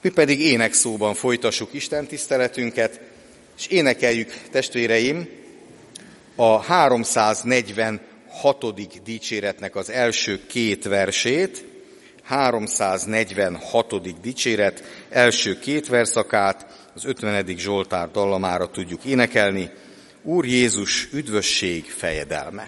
Mi pedig énekszóban folytassuk Isten tiszteletünket, és énekeljük, testvéreim, a 346. dicséretnek az első két versét, 346. dicséret első két verszakát, az 50. Zsoltár dallamára tudjuk énekelni. Úr Jézus, üdvösség, fejedelme!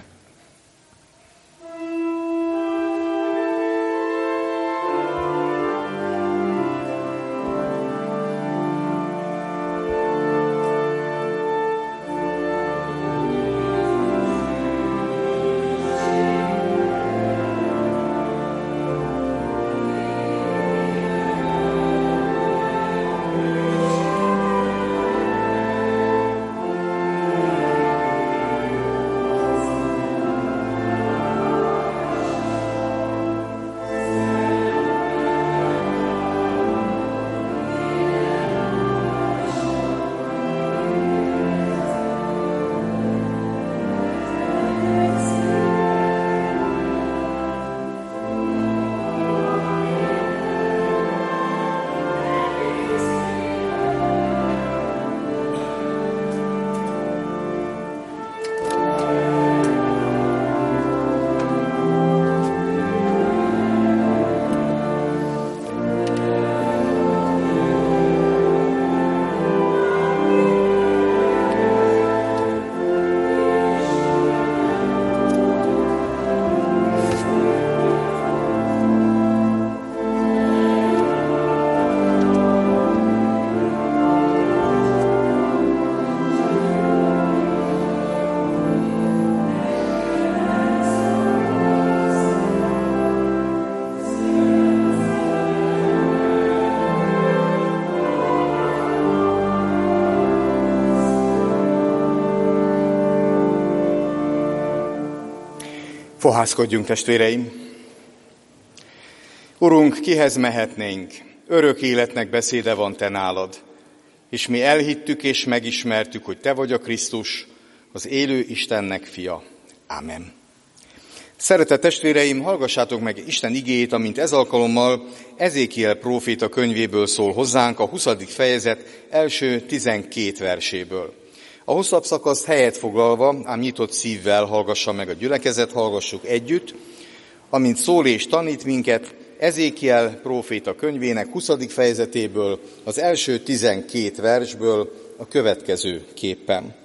Fohászkodjunk, testvéreim! Urunk, kihez mehetnénk? Örök életnek beszéde van te nálad, és mi elhittük és megismertük, hogy te vagy a Krisztus, az élő Istennek fia. Ámen. Szeretett testvéreim, hallgassátok meg Isten igéjét, amint ez alkalommal Ezékiel próféta könyvéből szól hozzánk, a 20. fejezet első 12 verséből. A hosszabb szakasz helyet foglalva, ám nyitott szívvel hallgassa meg a gyülekezet, hallgassuk együtt, amint szól és tanít minket Ezékiel próféta könyvének 20. fejezetéből, az első 12 versből a következő képpen.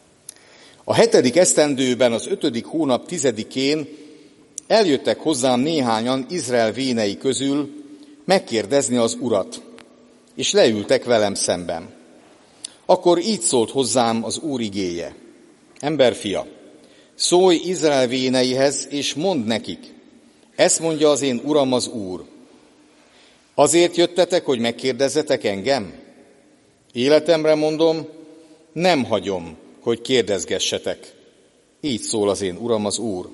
A 7. esztendőben, az 5. hónap 10-én eljöttek hozzám néhányan Izrael vénei közül megkérdezni az Urat, és leültek velem szemben. Akkor így szólt hozzám az Úr igéje: Emberfia, szólj Izrael véneihez, és mondd nekik, ezt mondja az én Uram az Úr. Azért jöttetek, hogy megkérdezzetek engem? Életemre mondom, nem hagyom, hogy kérdezgessetek. Így szól az én Uram az Úr.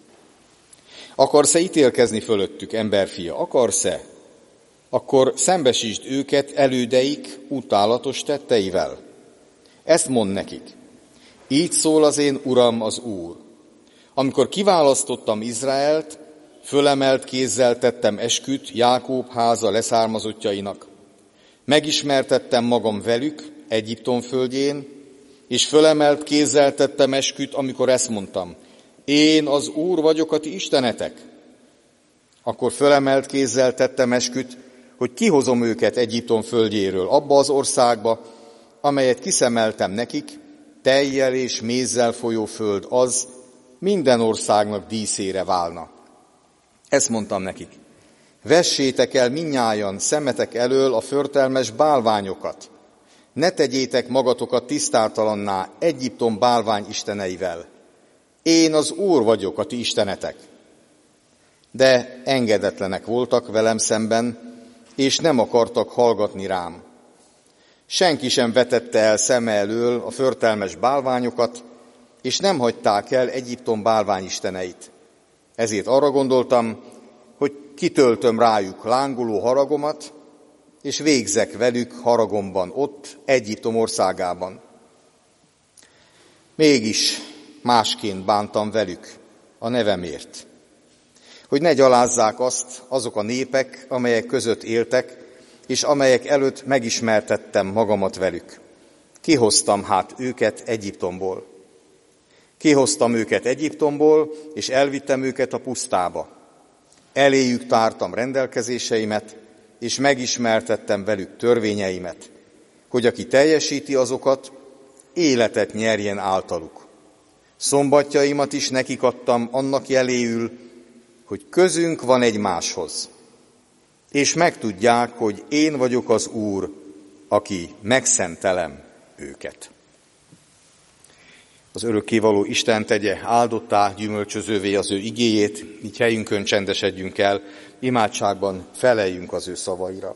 Akarsz-e ítélkezni fölöttük, emberfia? Akarsz-e? Akkor szembesítsd őket elődeik utálatos tetteivel. Ezt mondd nekik. Így szól az én Uram az Úr. Amikor kiválasztottam Izraelt, fölemelt kézzel tettem esküt Jákób háza leszármazottjainak. Megismertettem magam velük Egyiptom földjén, és fölemelt kézzel tettem esküt, amikor ezt mondtam: én az Úr vagyok, a ti istenetek. Akkor fölemelt kézzel tettem esküt, hogy kihozom őket Egyiptom földjéről, abba az országba, amelyet kiszemeltem nekik, tejjel és mézzel folyó föld, az minden országnak díszére válna. Ezt mondtam nekik: vessétek el mindnyájan szemetek elől a förtelmes bálványokat, ne tegyétek magatokat tisztátalanná Egyiptom bálvány isteneivel. Én az Úr vagyok, a ti istenetek. De engedetlenek voltak velem szemben, és nem akartak hallgatni rám. Senki sem vetette el szeme elől a förtelmes bálványokat, és nem hagyták el Egyiptom bálványisteneit. Ezért arra gondoltam, hogy kitöltöm rájuk lángoló haragomat, és végzek velük haragomban ott, Egyiptom országában. Mégis másként bántam velük a nevemért, hogy ne gyalázzák azt azok a népek, amelyek között éltek, és amelyek előtt megismertettem magamat velük. Kihoztam hát őket Egyiptomból. Kihoztam őket Egyiptomból, és elvittem őket a pusztába. Eléjük tártam rendelkezéseimet, és megismertettem velük törvényeimet, hogy aki teljesíti azokat, életet nyerjen általuk. Szombatjaimat is nekik adtam annak jeléül, hogy közünk van egymáshoz, és megtudják, hogy én vagyok az Úr, aki megszentelem őket. Az örökkévaló Isten tegye áldottá, gyümölcsözővé az ő igéjét, így helyünkön csendesedjünk el, imádságban feleljünk az ő szavaira.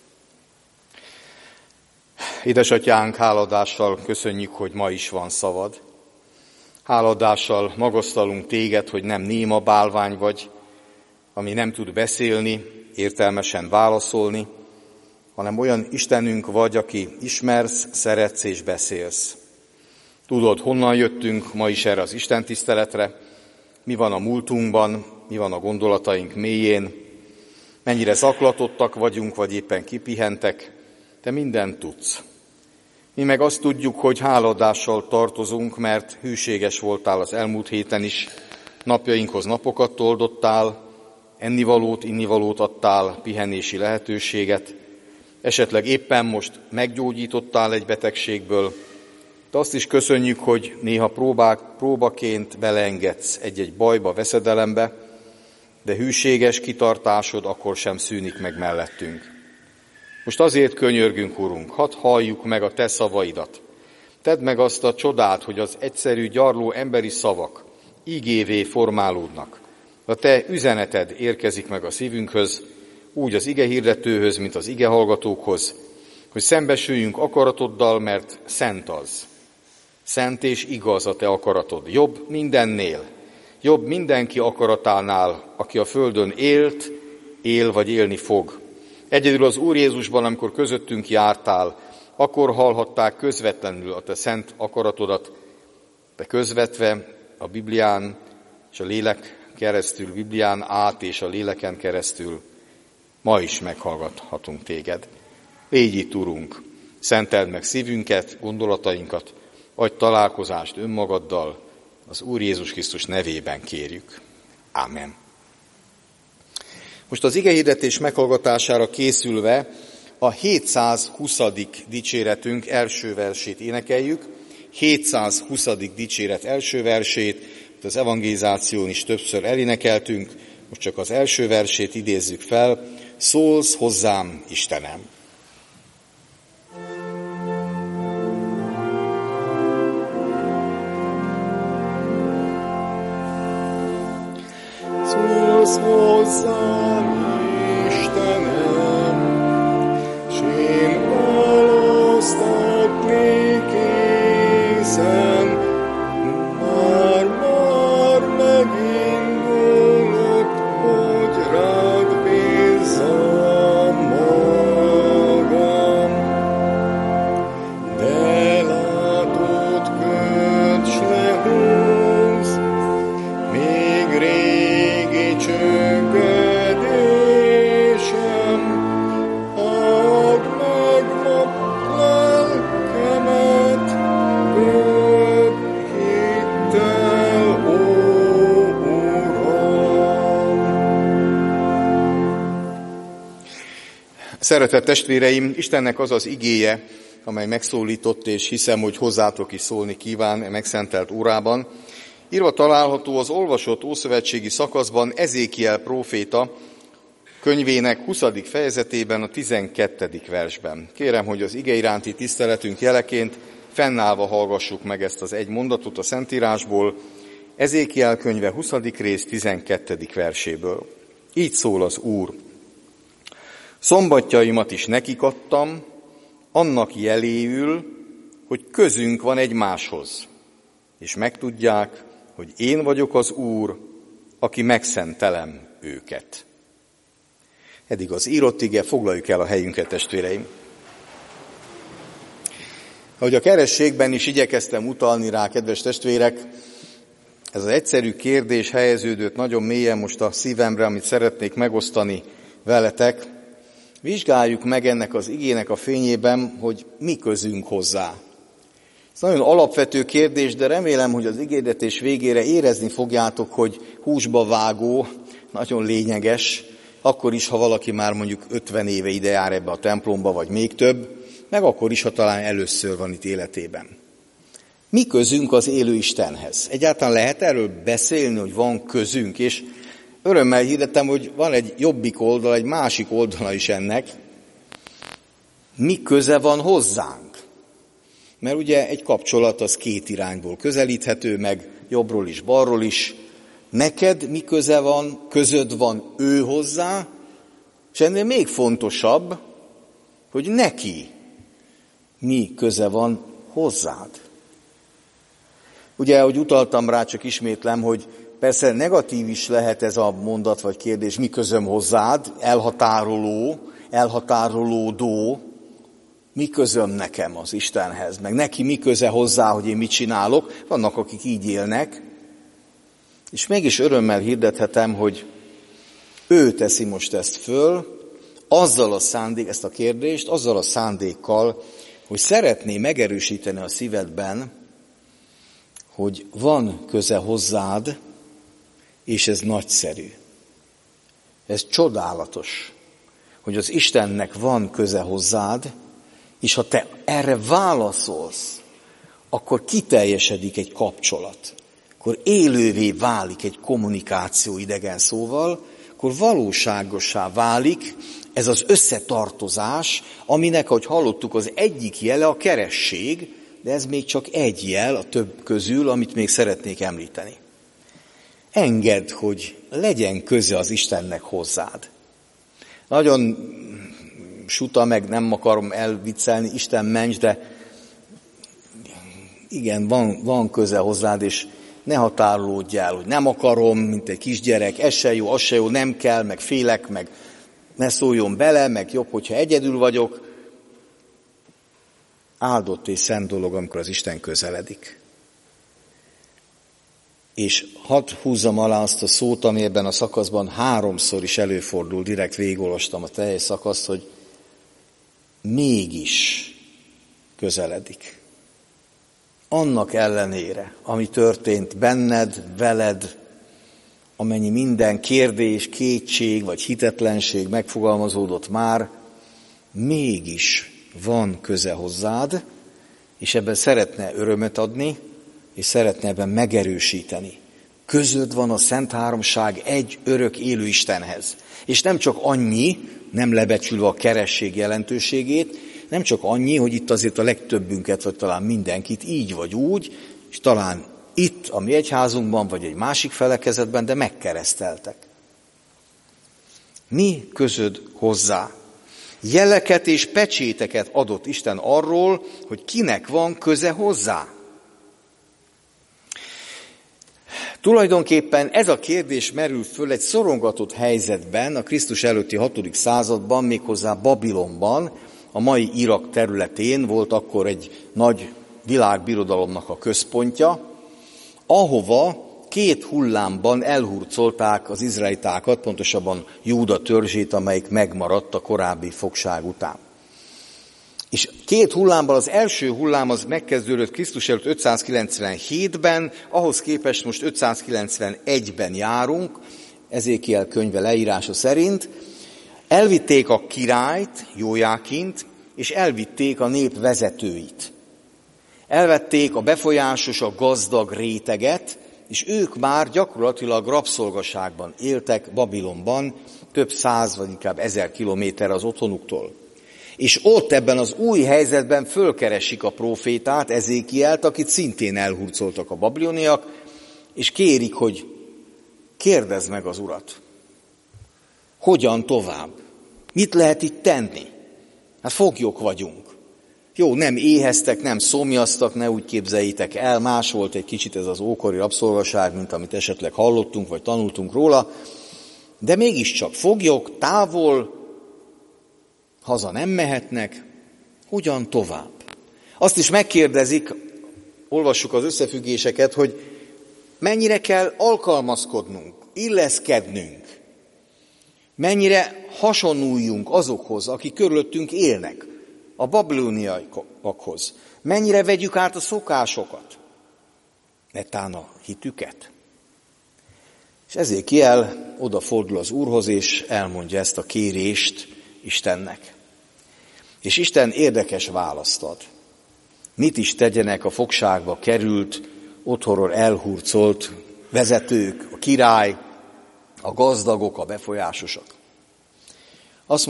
Édesatyánk, háladással köszönjük, hogy ma is van szavad. Háladással magasztalunk téged, hogy nem néma bálvány vagy, ami nem tud beszélni, értelmesen válaszolni, hanem olyan Istenünk vagy, aki ismersz, szeretsz és beszélsz. Tudod, honnan jöttünk ma is erre az Isten tiszteletre, mi van a múltunkban, mi van a gondolataink mélyén, mennyire zaklatottak vagyunk, vagy éppen kipihentek, te mindent tudsz. Mi meg azt tudjuk, hogy háladással tartozunk, mert hűséges voltál az elmúlt héten is, napjainkhoz napokat toldottál, ennivalót, innivalót adtál, pihenési lehetőséget, esetleg éppen most meggyógyítottál egy betegségből, de azt is köszönjük, hogy néha próbaként beleengedsz egy-egy bajba, veszedelembe, de hűséges kitartásod akkor sem szűnik meg mellettünk. Most azért könyörgünk, Urunk, hadd halljuk meg a te szavaidat. Tedd meg azt a csodát, hogy az egyszerű, gyarló emberi szavak igévé formálódnak. A te üzeneted érkezik meg a szívünkhöz, úgy az igehirdetőhöz, mint az igehallgatókhoz, hogy szembesüljünk akaratoddal, mert szent az. Szent és igaz a te akaratod. Jobb mindennél, jobb mindenki akaratánál, aki a földön élt, él vagy élni fog. Egyedül az Úr Jézusban, amikor közöttünk jártál, akkor hallhatták közvetlenül a te szent akaratodat, de közvetve a Biblián és a lélek keresztül, Biblián át és a léleken keresztül ma is meghallgathatunk téged. Légy itt, Urunk, szenteld meg szívünket, gondolatainkat, adj találkozást önmagaddal, az Úr Jézus Krisztus nevében kérjük. Ámen. Most az igehirdetés meghallgatására készülve a 720. dicséretünk első versét énekeljük. 720. dicséret első versét, az evangelizáción is többször elénekeltünk, most csak az első versét idézzük fel. Szólsz hozzám, Istenem! Szólsz hozzám, Istenem, s én választatni készen, már megindulok, hogy rád bízzam magam. De látod, köts le húz, még régi csöngedésem, add meg ma lelkemet, köt hittel, ó Uram. Szeretett testvéreim, Istennek az az igéje, amely megszólított, és hiszem, hogy hozzátok is szólni kíván megszentelt órában. Írva található az olvasott ószövetségi szakaszban Ezékiel próféta könyvének 20. fejezetében, a 12. versben. Kérem, hogy az ige iránti tiszteletünk jeleként fennállva hallgassuk meg ezt az egy mondatot a Szentírásból, Ezékiel könyve 20. rész 12. verséből. Így szól az Úr. Szombatjaimat is nekik adtam, annak jeléül, hogy közünk van egymáshoz, és megtudják, hogy én vagyok az Úr, aki megszentelem őket. Eddig az írott ige, foglaljuk el a helyünket, testvéreim. Ahogy a kerességben is igyekeztem utalni rá, kedves testvérek, ez az egyszerű kérdés helyeződött nagyon mélyen most a szívemre, amit szeretnék megosztani veletek. Vizsgáljuk meg ennek az igének a fényében, hogy mi közünk hozzá. Ez nagyon alapvető kérdés, de remélem, hogy az igédetés végére érezni fogjátok, hogy húsba vágó, nagyon lényeges, akkor is, ha valaki már mondjuk 50 éve ide jár ebbe a templomba, vagy még több, meg akkor is, ha talán először van itt életében. Mi közünk az élő Istenhez? Egyáltalán lehet erről beszélni, hogy van közünk, és örömmel hirdettem, hogy van egy jobbik oldal, egy másik oldala is ennek. Mi köze van hozzánk? Mert ugye egy kapcsolat az két irányból közelíthető, meg jobbról is, balról is. Neked mi köze van, közöd van ő hozzá, és ennél még fontosabb, hogy neki mi köze van hozzád. Ugye, ahogy utaltam rá, csak ismétlem, hogy persze negatív is lehet ez a mondat vagy kérdés, mi közöm hozzád, elhatárolódó, mi közöm nekem az Istenhez, meg neki mi köze hozzá, hogy én mit csinálok. Vannak, akik így élnek, és mégis örömmel hirdethetem, hogy ő teszi most ezt föl, ezt a kérdést, azzal a szándékkal, hogy szeretné megerősíteni a szívedben, hogy van köze hozzád, és ez nagyszerű. Ez csodálatos, hogy az Istennek van köze hozzád, és ha te erre válaszolsz, akkor kiteljesedik egy kapcsolat, akkor élővé válik egy kommunikáció idegen szóval, akkor valóságossá válik ez az összetartozás, aminek, ahogy hallottuk, az egyik jele a keresség, de ez még csak egy jel a több közül, amit még szeretnék említeni. Engedd, hogy legyen köze az Istennek hozzád. Nagyon suta, meg nem akarom elviccelni, Isten ments, de igen, van köze hozzád, és ne határolódj el, hogy nem akarom, mint egy kisgyerek, ez se jó, az se jó, nem kell, meg félek, meg ne szóljon bele, meg jobb, hogyha egyedül vagyok. Áldott és szent dolog, amikor az Isten közeledik. És hadd húzzam alá azt a szót, ami ebben a szakaszban 3-szor is előfordul, direkt végigolvastam a teljes szakaszt, hogy mégis közeledik. Annak ellenére, ami történt benned, veled, amennyi minden kérdés, kétség vagy hitetlenség megfogalmazódott már, mégis van köze hozzád, és ebben szeretne örömet adni, és szeretne ebben megerősíteni. Közöd van a Szent Háromság egy örök élő Istenhez. És nem csak annyi, nem lebecsülve a keresség jelentőségét, nem csak annyi, hogy itt azért a legtöbbünket, vagy talán mindenkit így vagy úgy, és talán itt a mi egyházunkban, vagy egy másik felekezetben, de megkereszteltek. Mi közöd hozzá? Jeleket és pecséteket adott Isten arról, hogy kinek van köze hozzá. Tulajdonképpen ez a kérdés merül föl egy szorongatott helyzetben, a Krisztus előtti 6. században, méghozzá Babilonban, a mai Irak területén volt akkor egy nagy világbirodalomnak a központja, ahova 2 hullámban elhurcolták az izraelitákat, pontosabban Júda törzsét, amelyik megmaradt a korábbi fogság után. És 2 hullámban az első hullám az megkezdődött Krisztus előtt 597-ben, ahhoz képest most 591-ben járunk, Ezékiel könyve leírása szerint. Elvitték a királyt, Jójákint, és elvitték a nép vezetőit. Elvették a befolyásos, a gazdag réteget, és ők már gyakorlatilag rabszolgaságban éltek Babilonban, több 100 vagy inkább 1000 kilométerre az otthonuktól. És ott ebben az új helyzetben fölkeresik a prófétát, Ezékielt, akit szintén elhurcoltak a babiloniak, és kérik, hogy kérdezd meg az Urat. Hogyan tovább? Mit lehet itt tenni? Hát foglyok vagyunk. Jó, nem éheztek, nem szomjaztak, ne úgy képzeljétek el, más volt egy kicsit ez az ókori rabszolgaság, mint amit esetleg hallottunk, vagy tanultunk róla, de mégiscsak foglyok, távol, haza nem mehetnek, hogyan tovább? Azt is megkérdezik, olvassuk az összefüggéseket, hogy mennyire kell alkalmazkodnunk, illeszkednünk, mennyire hasonluljunk azokhoz, akik körülöttünk élnek, a babiloniaiakhoz. Mennyire vegyük át a szokásokat, netán a hitüket. És Ezékiel odafordul az Úrhoz, és elmondja ezt a kérést Istennek. És Isten érdekes választ ad. Mit is tegyenek a fogságba került, otthonról elhurcolt vezetők, a király, a gazdagok, a befolyásosak. Azt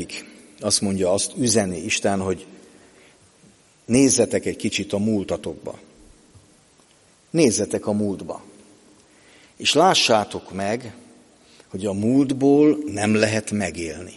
üzeni Isten, hogy nézzetek egy kicsit a múltatokba. Nézzetek a múltba. És lássátok meg, hogy a múltból nem lehet megélni.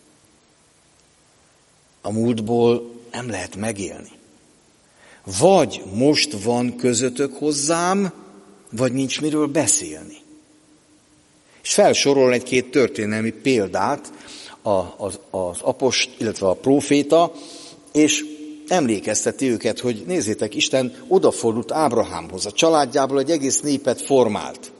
A múltból nem lehet megélni. Vagy most van közöttök hozzám, vagy nincs miről beszélni. És felsorol egy-két történelmi példát az apost, illetve a próféta, és emlékezteti őket, hogy nézzétek, Isten odafordult Ábrahámhoz, a családjából egy egész népet formált.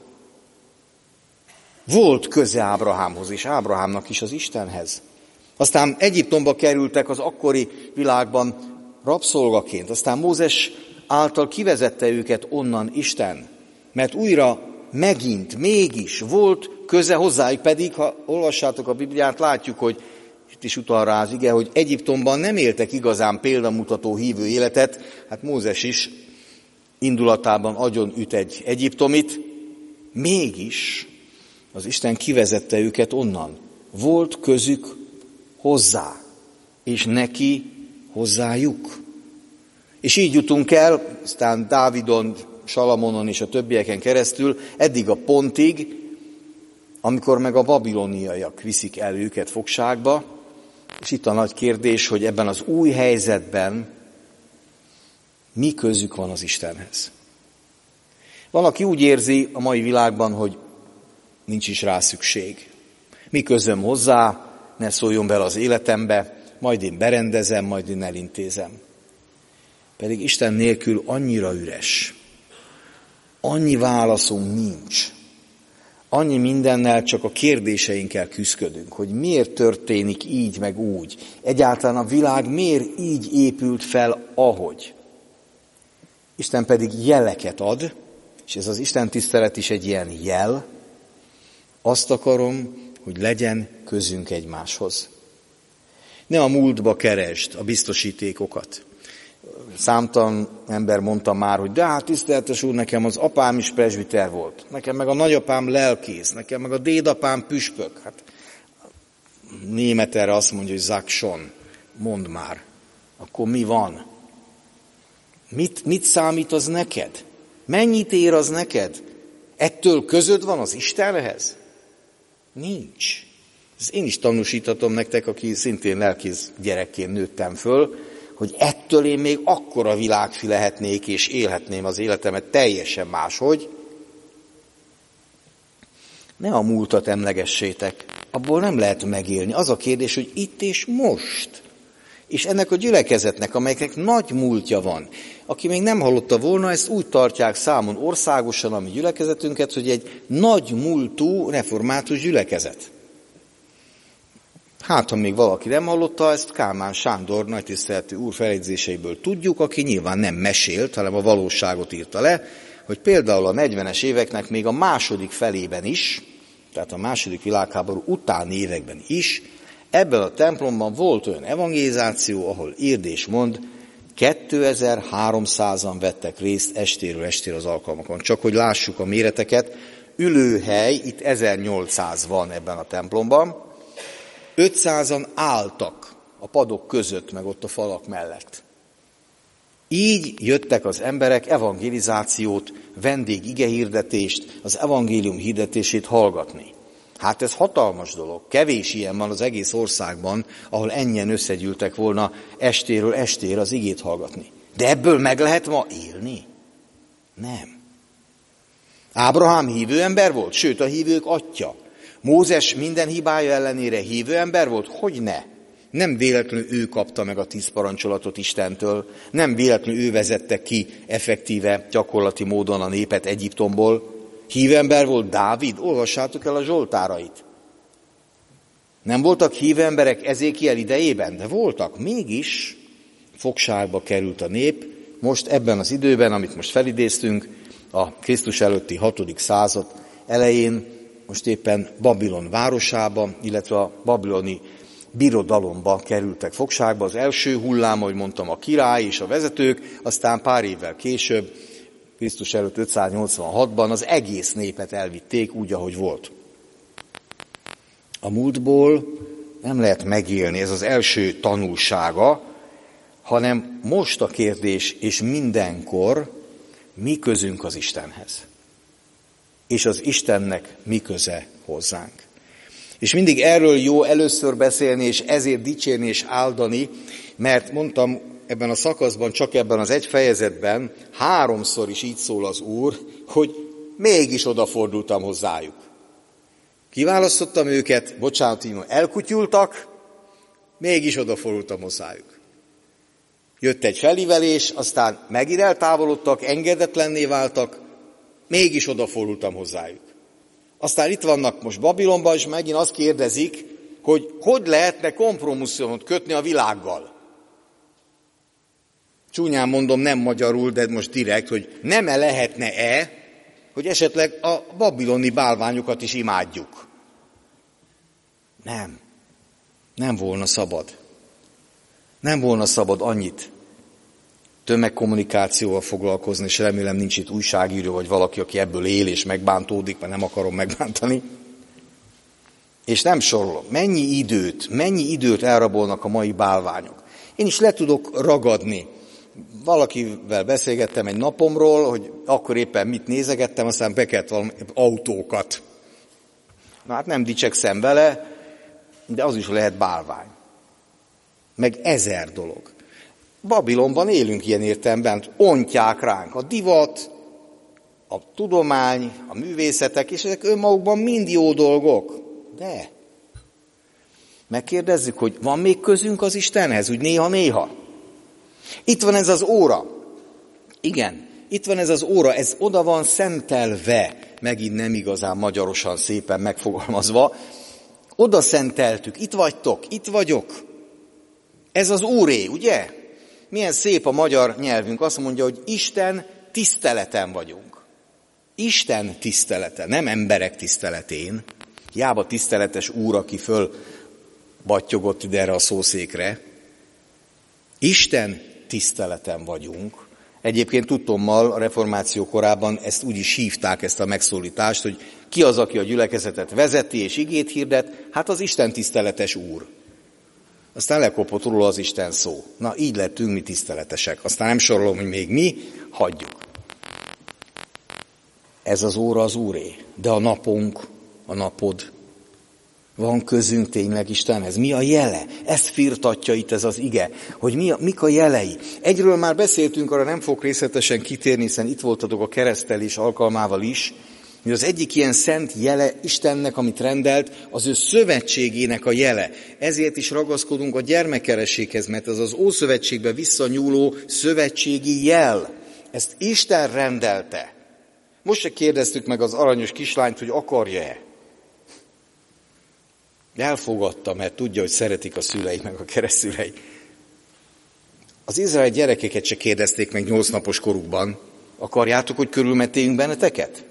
Volt köze Ábrahámhoz, és Ábrahámnak is az Istenhez. Aztán Egyiptomba kerültek az akkori világban rabszolgaként, aztán Mózes által kivezette őket onnan Isten, mert újra megint, mégis volt köze hozzájuk, pedig, ha olvassátok a Bibliát, látjuk, hogy itt is utal rá az ige, hogy Egyiptomban nem éltek igazán példamutató hívő életet, hát Mózes is indulatában agyon üt egy egyiptomit, mégis az Isten kivezette őket onnan. Volt közük hozzá, és neki hozzájuk. És így jutunk el, aztán Dávidon, Salamonon és a többieken keresztül, eddig a pontig, amikor meg a babiloniaiak viszik el őket fogságba, és itt a nagy kérdés, hogy ebben az új helyzetben mi közük van az Istenhez. Van, aki úgy érzi a mai világban, hogy nincs is rá szükség. Mi közöm hozzá, ne szóljon bele az életembe, majd én berendezem, majd én elintézem. Pedig Isten nélkül annyira üres. Annyi válaszunk nincs. Annyi mindennel csak a kérdéseinkkel küszködünk, hogy miért történik így meg úgy. Egyáltalán a világ miért így épült fel, ahogy. Isten pedig jeleket ad, és ez az Isten tisztelet is egy ilyen jel. Azt akarom, hogy legyen közünk egymáshoz. Ne a múltba keresd a biztosítékokat. Számtalan ember mondta már, hogy de hát tiszteletes úr, nekem az apám is presbiter volt, nekem meg a nagyapám lelkész, nekem meg a dédapám püspök. Hát német erre azt mondja, hogy sag schon, mondd már, akkor mi van? Mit számít az neked? Mennyit ér az neked? Ettől közöd van az Istenhez? Nincs. Ezt én is tanúsítatom nektek, aki szintén lelkész gyerekként nőttem föl, hogy ettől én még akkora világfi lehetnék, és élhetném az életemet teljesen máshogy. Ne a múltat emlegessétek, abból nem lehet megélni. Az a kérdés, hogy itt és most. És ennek a gyülekezetnek, amelyeknek nagy múltja van, aki még nem hallotta volna, ezt úgy tartják számon országosan a mi gyülekezetünket, hogy egy nagy múltú református gyülekezet. Hát, ha még valaki nem hallotta, ezt Kálmán Sándor nagytiszteletű úr feljegyzéseiből tudjuk, aki nyilván nem mesélt, hanem a valóságot írta le, hogy például a 40-es éveknek még a második felében is, tehát a második világháború utáni években is, ebben a templomban volt olyan evangelizáció, ahol írd és mond, 2300-an vettek részt estéről estére az alkalmakon. Csak hogy lássuk a méreteket, ülőhely, itt 1800 van ebben a templomban, 500-an álltak a padok között, meg ott a falak mellett. Így jöttek az emberek evangelizációt, vendégigehirdetést, az evangélium hirdetését hallgatni. Hát ez hatalmas dolog. Kevés ilyen van az egész országban, ahol ennyien összegyűltek volna estéről estére az igét hallgatni. De ebből meg lehet ma élni? Nem. Ábrahám hívő ember volt, sőt a hívők atya. Mózes minden hibája ellenére hívő ember volt? Hogyne? Nem véletlenül ő kapta meg a 10 parancsolatot Istentől, nem véletlenül ő vezette ki effektíve, gyakorlati módon a népet Egyiptomból. Hívő ember volt Dávid? Olvassátok el a Zsoltárait. Nem voltak hívő emberek Ezékiel idejében, de voltak. Mégis fogságba került a nép, most ebben az időben, amit most felidéztünk, a Krisztus előtti 6. század elején, most éppen Babilon városába, illetve a babiloni birodalomba kerültek fogságba. Az első hullám, ahogy mondtam, a király és a vezetők, aztán pár évvel később, Krisztus előtt 586-ban az egész népet elvitték úgy, ahogy volt. A múltból nem lehet megélni, ez az első tanulsága, hanem most a kérdés, és mindenkor mi közünk az Istenhez. És az Istennek mi köze hozzánk. És mindig erről jó először beszélni, és ezért dicsérni és áldani, mert mondtam, ebben a szakaszban, csak ebben az egy fejezetben 3-szor is így szól az Úr, hogy mégis odafordultam hozzájuk. Kiválasztottam őket, bocsánat, elkutyultak, mégis odafordultam hozzájuk. Jött egy felívelés, aztán megint eltávolodtak, engedetlenné váltak, mégis odafordultam hozzájuk. Aztán itt vannak most Babilonban, és megint azt kérdezik, hogy lehetne kompromisszumot kötni a világgal. Csúnyán mondom, nem magyarul, de most direkt, hogy nem-e lehetne-e, hogy esetleg a babiloni bálványokat is imádjuk. Nem volna szabad. Nem volna szabad annyit tömegkommunikációval foglalkozni, és remélem nincs itt újságíró, vagy valaki, aki ebből él és megbántódik, mert nem akarom megbántani. És nem sorolom. Mennyi időt elrabolnak a mai bálványok. Én is le tudok ragadni. Valakivel beszélgettem egy napomról, hogy akkor éppen mit nézegettem, aztán bekelt valami autókat. Na hát nem dicsekszem vele, de az is lehet bálvány. Meg 1000 dolog. Babilonban élünk ilyen értelemben, ontják ránk a divat, a tudomány, a művészetek, és ezek önmagukban mind jó dolgok. De megkérdezzük, hogy van még közünk az Istenhez, úgy néha-néha. Itt van ez az óra. Igen, itt van ez az óra, ez oda van szentelve, megint nem igazán magyarosan szépen megfogalmazva. Oda szenteltük, itt vagytok, itt vagyok. Ez az Úré, ugye? Milyen szép a magyar nyelvünk, azt mondja, hogy Isten tiszteleten vagyunk. Isten tisztelete, nem emberek tiszteletén. Hiába tiszteletes Úr, aki fölbattyogott ide erre a szószékre. Isten tiszteleten vagyunk. Egyébként tudtommal a reformáció korában ezt úgy is hívták, ezt a megszólítást, hogy ki az, aki a gyülekezetet vezeti és igét hirdet? Hát az Isten tiszteletes Úr. Aztán lekopott róla az Isten szó. Na, így lettünk mi tiszteletesek. Aztán nem sorolom, hogy még mi, hagyjuk. Ez az óra az Úré. De a napunk, a napod, van közünk tényleg Istenhez. Mi a jele? Ezt firtatja itt ez az ige, hogy mik a jelei. Egyről már beszéltünk, arra nem fogok részletesen kitérni, hiszen itt voltatok a keresztelés alkalmával is, hogy az egyik ilyen szent jele Istennek, amit rendelt, az ő szövetségének a jele. Ezért is ragaszkodunk a gyermekkerességhez, mert ez az Ószövetségbe visszanyúló szövetségi jel. Ezt Isten rendelte. Most se kérdeztük meg az aranyos kislányt, hogy akarja-e. Elfogadta, mert tudja, hogy szeretik a szülei, meg a keresztszülei. Az izraeli gyerekeket se kérdezték meg 8 napos korukban. Akarjátok, hogy körülmetéljünk benneteket?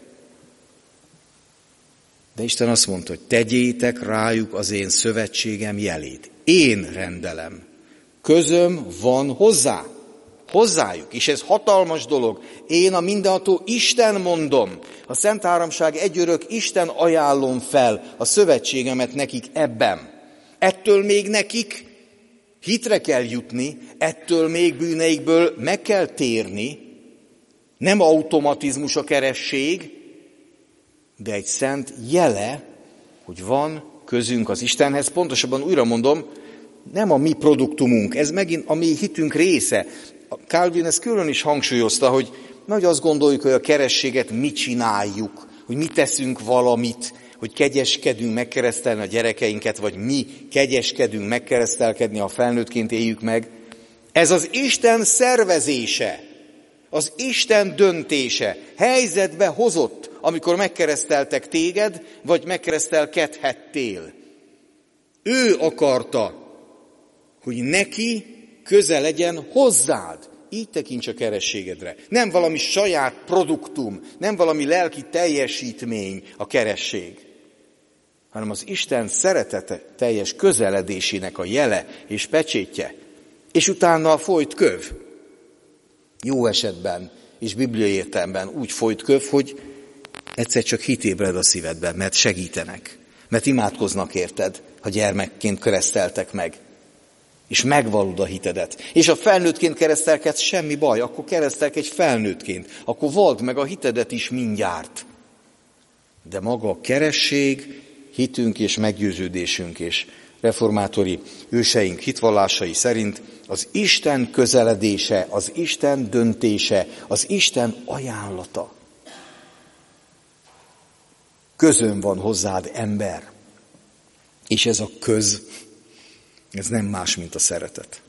De Isten azt mondta, hogy tegyétek rájuk az én szövetségem jelét. Én rendelem. Közöm van hozzájuk. És ez hatalmas dolog. Én a mindenható Isten mondom. A Szent Háromság egyörök Isten ajánlom fel a szövetségemet nekik ebben. Ettől még nekik hitre kell jutni, ettől még bűneikből meg kell térni. Nem automatizmus a keresség, de egy szent jele, hogy van közünk az Istenhez. Pontosabban újra mondom, nem a mi produktumunk, ez megint a mi hitünk része. Calvin ezt külön is hangsúlyozta, hogy nagy azt gondoljuk, hogy a kerességet mi csináljuk, hogy mi teszünk valamit, hogy kegyeskedünk megkeresztelni a gyerekeinket, vagy mi kegyeskedünk megkeresztelkedni, ha felnőttként éljük meg. Ez az Isten szervezése, az Isten döntése helyzetbe hozott, amikor megkereszteltek téged, vagy megkeresztelkedhettél. Ő akarta, hogy neki köze legyen hozzád. Így tekints a kerességedre. Nem valami saját produktum, nem valami lelki teljesítmény a keresség, hanem az Isten szeretete teljes közeledésének a jele és pecsétje. És utána folyt köv. Jó esetben és bibliai értelemben úgy folyt köv, hogy egyszer csak hit ébred a szívedben, mert segítenek, mert imádkoznak érted, ha gyermekként kereszteltek meg, és megvalod a hitedet. És ha felnőttként keresztelkedsz, semmi baj, akkor keresztelkedj felnőttként, akkor vald meg a hitedet is mindjárt. De maga a keresség, hitünk és meggyőződésünk és reformátori őseink hitvallásai szerint az Isten közeledése, az Isten döntése, az Isten ajánlata. Közön van hozzád, ember. És ez a köz, ez nem más, mint a szeretet.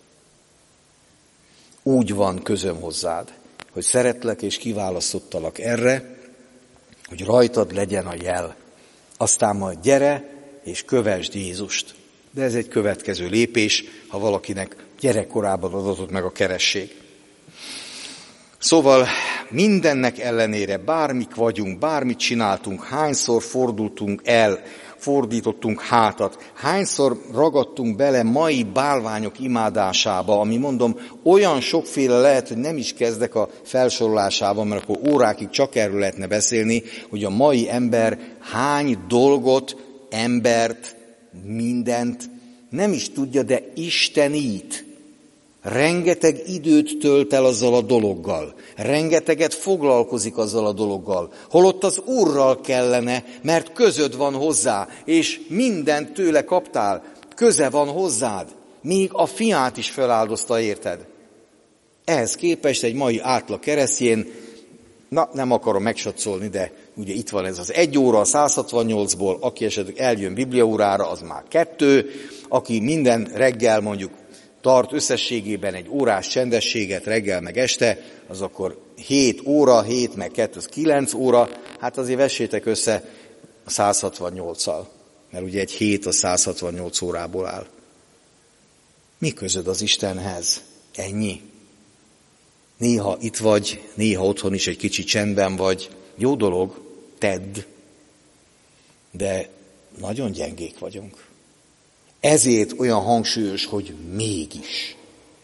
Úgy van közöm hozzád, hogy szeretlek és kiválasztottalak erre, hogy rajtad legyen a jel. Aztán majd gyere és kövesd Jézust. De ez egy következő lépés, ha valakinek gyerekkorában adatott meg a keresség. Szóval mindennek ellenére bármik vagyunk, bármit csináltunk, hányszor fordultunk el, fordítottunk hátat, hányszor ragadtunk bele mai bálványok imádásába, ami mondom, olyan sokféle lehet, hogy nem is kezdek a felsorolásában, mert akkor órákig csak erről lehetne beszélni, hogy a mai ember hány dolgot, embert, mindent nem is tudja, de istenít. Rengeteg időt tölt el azzal a dologgal. Rengeteget foglalkozik azzal a dologgal. Holott az Úrral kellene, mert közöd van hozzá, és mindent tőle kaptál. Köze van hozzád. Még a fiát is feláldozta, érted? Ehhez képest egy mai átlag keresztjén, nem akarom megsatszolni, de ugye itt van ez az 1 óra a 168-ból, aki esetleg eljön bibliaórára, az már 2, aki minden reggel mondjuk tart összességében egy órás csendességet reggel meg este, az akkor 7 óra, 7 meg 2, az 9 óra, hát azért vessétek össze a 168-al, mert ugye egy 7 a 168 órából áll. Mi közöd az Istenhez? Ennyi. Néha itt vagy, néha otthon is egy kicsi csendben vagy. Jó dolog, tedd, de nagyon gyengék vagyunk. Ezért olyan hangsúlyos, hogy mégis.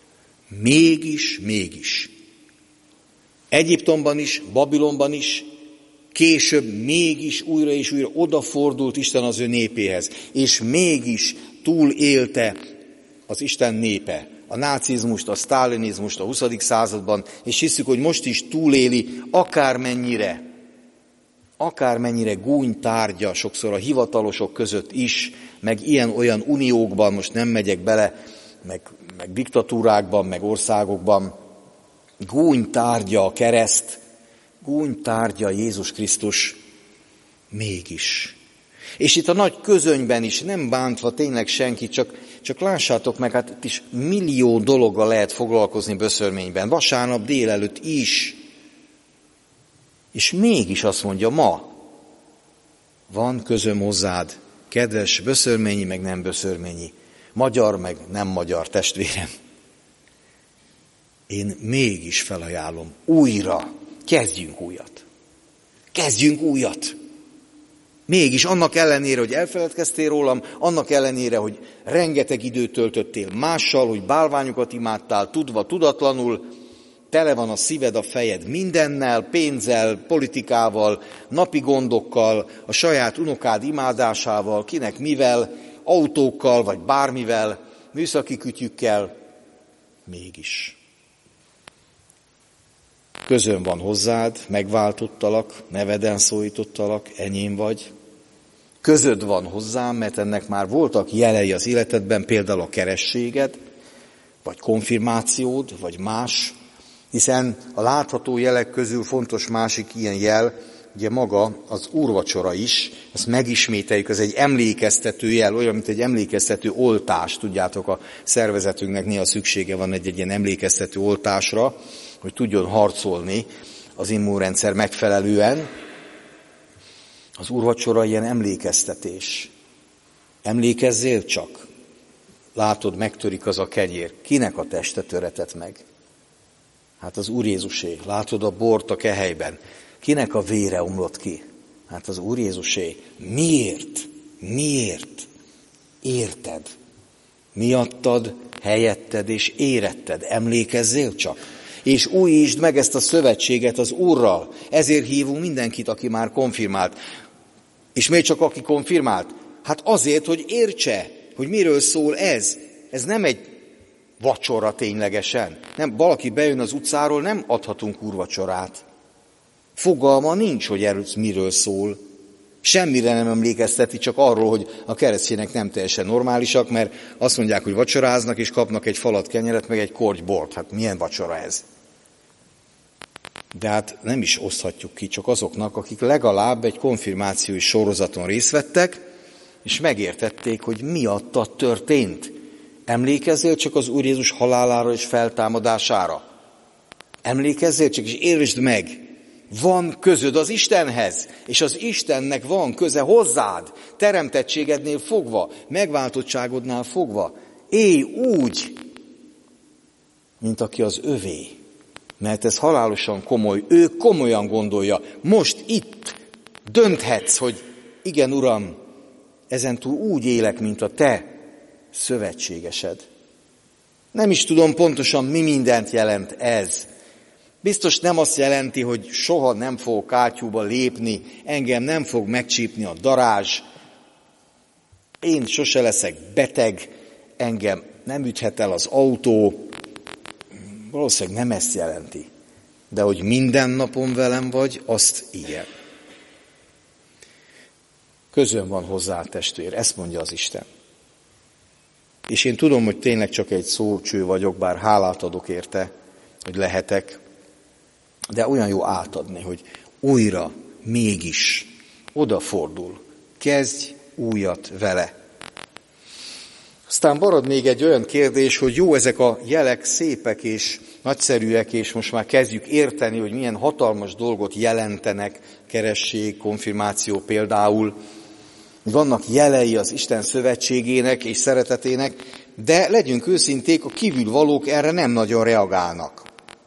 Mégis. Egyiptomban is, Babilonban is, később mégis újra és újra odafordult Isten az ő népéhez, és mégis túlélte az Isten népe a nácizmust, a sztálinizmust a 20. században, és hiszük, hogy most is túléli akármennyire gúny tárgya sokszor a hivatalosok között is, meg ilyen-olyan uniókban, most nem megyek bele, meg diktatúrákban, meg országokban, gúny tárgya a kereszt, gúny tárgya Jézus Krisztus, mégis. És itt a nagy közönyben is, nem bántva tényleg senki, csak lássátok meg, hát itt is millió dologgal lehet foglalkozni Böszörményben, vasárnap délelőtt is. És mégis azt mondja, ma van közöm hozzád, kedves böszörményi, meg nem böszörményi, magyar, meg nem magyar testvérem. Én mégis felajánlom, újra, kezdjünk újat. Mégis annak ellenére, hogy elfeledkeztél rólam, annak ellenére, hogy rengeteg időt töltöttél mással, hogy bálványokat imádtál, tudva, tudatlanul, tele van a szíved, a fejed mindennel, pénzzel, politikával, napi gondokkal, a saját unokád imádásával, kinek mivel, autókkal vagy bármivel, műszaki kütyükkel, mégis. Közöm van hozzád, megváltottalak, neveden szólítottalak, enyém vagy. Közöd van hozzám, mert ennek már voltak jelei az életedben, például a kerességed, vagy konfirmációd, vagy más, hiszen a látható jelek közül fontos másik ilyen jel, ugye maga az úrvacsora is, ezt megismételjük, ez egy emlékeztető jel, olyan, mint egy emlékeztető oltás, tudjátok, a szervezetünknek néha szüksége van egy ilyen emlékeztető oltásra, hogy tudjon harcolni az immunrendszer megfelelően. Az úrvacsora ilyen emlékeztetés. Emlékezzél csak, látod, megtörik az a kenyér. Kinek a teste töretett meg? Hát az Úr Jézusé. Látod a bort a kehelyben. Kinek a vére omlott ki? Hát az Úr Jézusé. Miért? Miért? Érted? Miattad, helyetted és éretted. Emlékezzél csak. És újítsd meg ezt a szövetséget az Úrral. Ezért hívunk mindenkit, aki már konfirmált. És miért csak aki konfirmált? Hát azért, hogy értse, hogy miről szól ez. Ez nem egy vacsora ténylegesen. Nem, valaki bejön az utcáról, nem adhatunk úrvacsorát. Fogalma nincs, hogy ez miről szól. Semmire nem emlékezteti, csak arról, hogy a keresztények nem teljesen normálisak, mert azt mondják, hogy vacsoráznak, és kapnak egy falat kenyeret, meg egy korty bort. Hát milyen vacsora ez? De hát nem is oszthatjuk ki csak azoknak, akik legalább egy konfirmációs sorozaton részt vettek, és megértették, hogy miatta történt. Emlékezzél csak az Úr Jézus halálára és feltámadására. Emlékezzél csak, és értsd meg, van közöd az Istenhez, és az Istennek van köze hozzád, teremtettségednél fogva, megváltottságodnál fogva. Élj úgy, mint aki az övé, mert ez halálosan komoly, ő komolyan gondolja. Most itt dönthetsz, hogy igen, Uram, ezentúl úgy élek, mint a te szövetségesed. Nem is tudom pontosan, mi mindent jelent ez. Biztos nem azt jelenti, hogy soha nem fogok kátyúba lépni, engem nem fog megcsípni a darázs, én sose leszek beteg, engem nem üthet el az autó. Valószínűleg nem ezt jelenti. De hogy minden napon velem vagy, azt igen. Közön van hozzá, testvér, ezt mondja az Isten. És én tudom, hogy tényleg csak egy szócső vagyok, bár hálát adok érte, hogy lehetek, de olyan jó átadni, hogy újra, mégis odafordul. Kezdj újat vele. Aztán marad még egy olyan kérdés, hogy jó, ezek a jelek szépek és nagyszerűek, és most már kezdjük érteni, hogy milyen hatalmas dolgot jelentenek, keresség, konfirmáció például. Vannak jelei az Isten szövetségének és szeretetének, de legyünk őszinték, a kívülvalók erre nem nagyon reagálnak.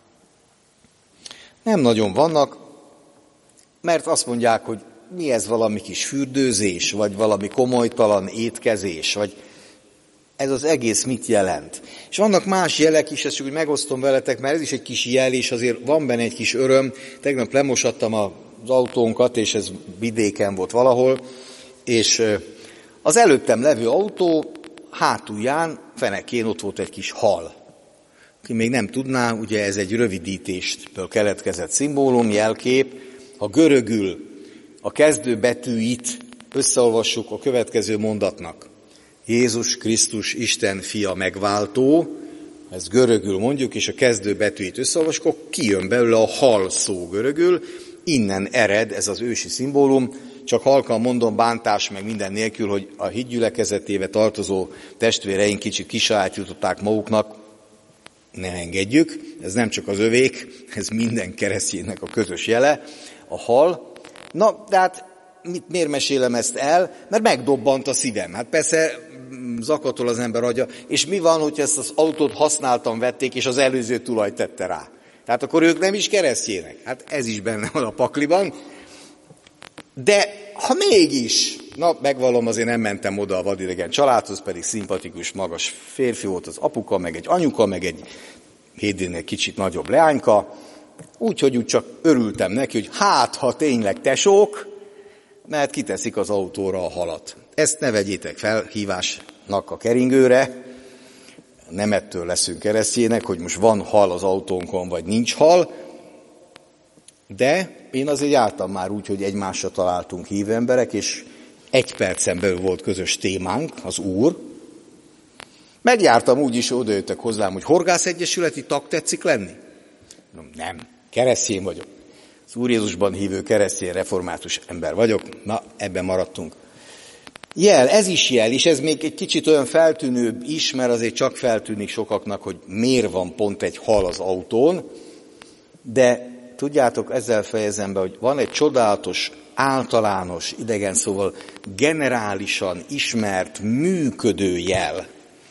Nem nagyon vannak, mert azt mondják, hogy mi ez, valami kis fürdőzés, vagy valami komolytalan étkezés, vagy ez az egész mit jelent. És vannak más jelek is, ezt csak úgy megosztom veletek, mert ez is egy kis jel, és azért van benne egy kis öröm. Tegnap lemosattam az autónkat, és ez vidéken volt valahol, és az előttem levő autó hátulján, fenekén ott volt egy kis hal. Aki még nem tudná, ugye ez egy rövidítéstől keletkezett szimbólum, jelkép. Ha görögül a kezdő betűit összeolvassuk a következő mondatnak. Jézus Krisztus Isten fia megváltó, ezt görögül mondjuk, és a kezdő betűit összeolvassuk, akkor kijön belőle a hal szó görögül, innen ered ez az ősi szimbólum, csak halkan mondom, bántás meg minden nélkül, hogy a hídgyülekezetébe tartozó testvéreink kicsit kisajátították maguknak, ne engedjük, ez nem csak az övék, ez minden kereszténynek a közös jele, a hal. Na, de hát miért mesélem ezt el? Mert megdobbant a szívem. Hát persze zakatol az ember agya, és mi van, hogyha ezt az autót használtan vették, és az előző tulaj tette rá? Tehát akkor ők nem is keresztjének. Hát ez is benne van a pakliban. De ha mégis, na megvallom, azért nem mentem oda a vadidegen családhoz, pedig szimpatikus, magas férfi volt az apuka, meg egy anyuka, meg egy Hédénél kicsit nagyobb leányka, úgyhogy úgy csak örültem neki, hogy hát, ha tényleg tesók, mert kiteszik az autóra a halat. Ezt ne vegyétek fel hívásnak a keringőre, nem ettől leszünk keresztjének, hogy most van hal az autónkon, vagy nincs hal, de én azért jártam már úgy, hogy egymásra találtunk hívő emberek, és 1 percen belül volt közös témánk, az Úr. Megjártam úgy is, odajöttek hozzám, hogy horgászegyesületi tag tetszik lenni? Nem, keresztény vagyok. Az Úr Jézusban hívő keresztény református ember vagyok, na ebben maradtunk. Jel, ez is jel, és ez még egy kicsit olyan feltűnőbb is, mert azért csak feltűnik sokaknak, hogy miért van pont egy hal az autón, de tudjátok, ezzel fejezem be, hogy van egy csodálatos, általános, idegen szóval generálisan ismert, működő jel,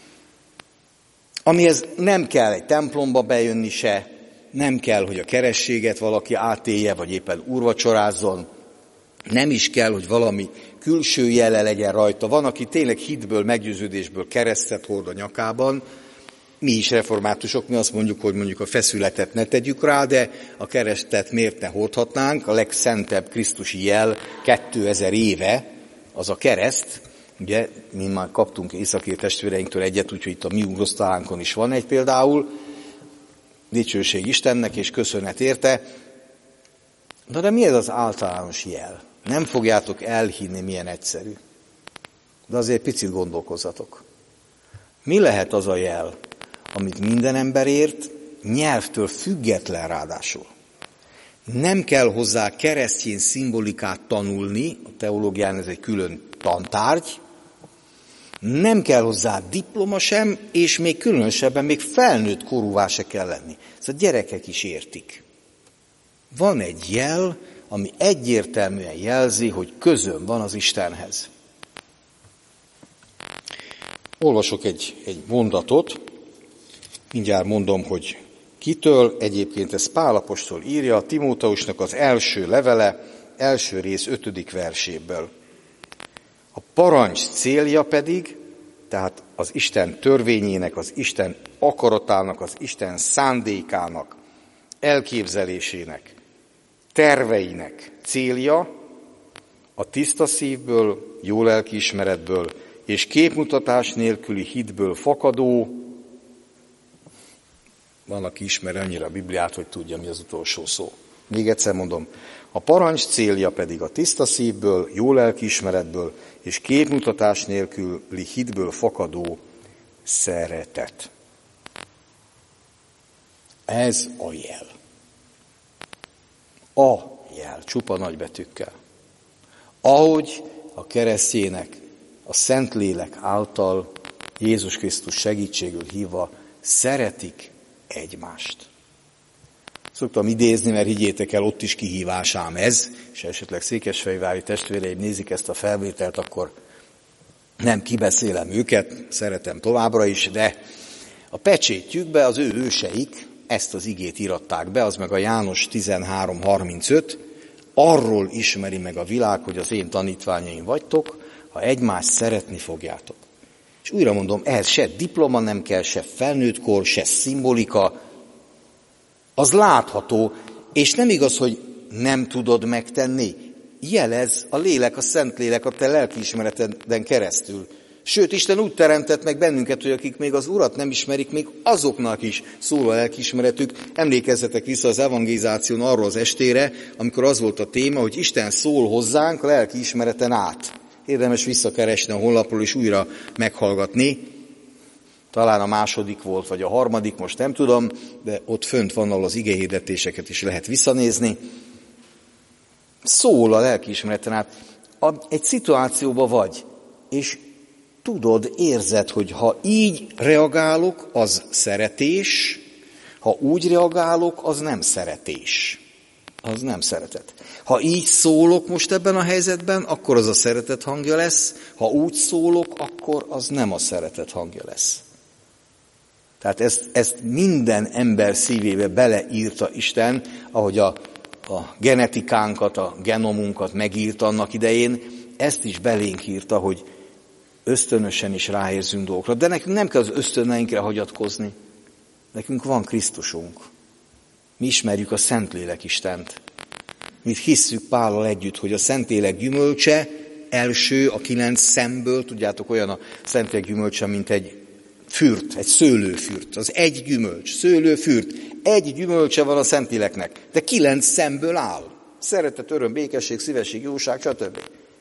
amihez nem kell egy templomba bejönni se, nem kell, hogy a kerességet valaki átélje, vagy éppen úrvacsorázzon, nem is kell, hogy valami külső jele legyen rajta. Van, aki tényleg hitből, meggyőződésből keresztet hord a nyakában. Mi is reformátusok, mi azt mondjuk, hogy mondjuk a feszületet ne tegyük rá, de a keresztet miért ne hordhatnánk? A legszentebb krisztusi jel 2000 éve az a kereszt. Ugye, mi már kaptunk északír testvéreinktől egyet, úgyhogy itt a mi úrosztalánkon is van egy például. Dicsőség Istennek, és köszönet érte. De mi ez az általános jel? Nem fogjátok elhinni, milyen egyszerű. De azért picit gondolkozzatok. Mi lehet az a jel, amit minden ember ért, nyelvtől független ráadásul? Nem kell hozzá keresztény szimbolikát tanulni, a teológián ez egy külön tantárgy, nem kell hozzá diploma sem, és még különösebben még felnőtt korúvá se kell lenni. Szóval gyerekek is értik. Van egy jel, ami egyértelműen jelzi, hogy közöm van az Istenhez. Olvasok egy mondatot, mindjárt mondom, hogy kitől. Egyébként ez Pál apostol írja a Timóteusnak az első levele, első rész 5. verséből. A parancs célja pedig, tehát az Isten törvényének, az Isten akaratának, az Isten szándékának, elképzelésének, terveinek célja a tiszta szívből, jó lelkiismeretből és képmutatás nélküli hitből fakadó, van, aki ismeri annyira a Bibliát, hogy tudja, mi az utolsó szó. Még egyszer mondom, a parancs célja pedig a tiszta szívből, jó lelkiismeretből és képmutatás nélküli hitből fakadó szeretet. Ez a jel. A jel, csupa nagybetűkkel. Ahogy a keresztjének a Szentlélek által Jézus Krisztus segítségül hívva szeretik egymást. Szoktam idézni, mert higgyétek el, ott is kihívás ám ez, és esetleg székesfehérvári testvéreim nézik ezt a felvételt, akkor nem kibeszélem őket, szeretem továbbra is, de a pecsétjükbe az ő őseik ezt az igét íratták be, az meg a János 13:35, arról ismeri meg a világ, hogy az én tanítványaim vagytok, ha egymást szeretni fogjátok. És újra mondom, ehhez se diploma nem kell, se felnőttkor, se szimbolika, az látható, és nem igaz, hogy nem tudod megtenni. Jelez a lélek, a Szentlélek a te lelkiismereteden keresztül. Sőt, Isten úgy teremtett meg bennünket, hogy akik még az Urat nem ismerik, még azoknak is szól a lelkiismeretük. Emlékezzetek vissza az evangelizáción arról az estére, amikor az volt a téma, hogy Isten szól hozzánk a lelkiismereten át. Érdemes visszakeresni a honlapról és újra meghallgatni. Talán a második volt, vagy a harmadik, most nem tudom, de ott fönt van, ahol az igehirdetéseket is lehet visszanézni. Szól a lelkiismereten át. Egy szituációban vagy, és tudod, érzed, hogy ha így reagálok, az szeretés, ha úgy reagálok, az nem szeretés. Az nem szeretet. Ha így szólok most ebben a helyzetben, akkor az a szeretet hangja lesz, ha úgy szólok, akkor az nem a szeretet hangja lesz. Tehát ezt minden ember szívébe beleírta Isten, ahogy a genetikánkat, a genomunkat megírta annak idején, ezt is belénk írta, hogy ösztönösen is ráérzünk dolgokra. De nekünk nem kell az ösztöneinkre hagyatkozni. Nekünk van Krisztusunk. Mi ismerjük a Szentlélek Istent. Mi hisszük Pállal együtt, hogy a Szentlélek gyümölcse első a 9 szemből, tudjátok, olyan a Szentlélek gyümölcse, mint egy fürt, egy szőlőfürt. Az egy gyümölcs, szőlőfürt. Egy gyümölcse van a Szentléleknek, de 9 szemből áll. Szeretet, öröm, békesség, szívesség, jóság, stb.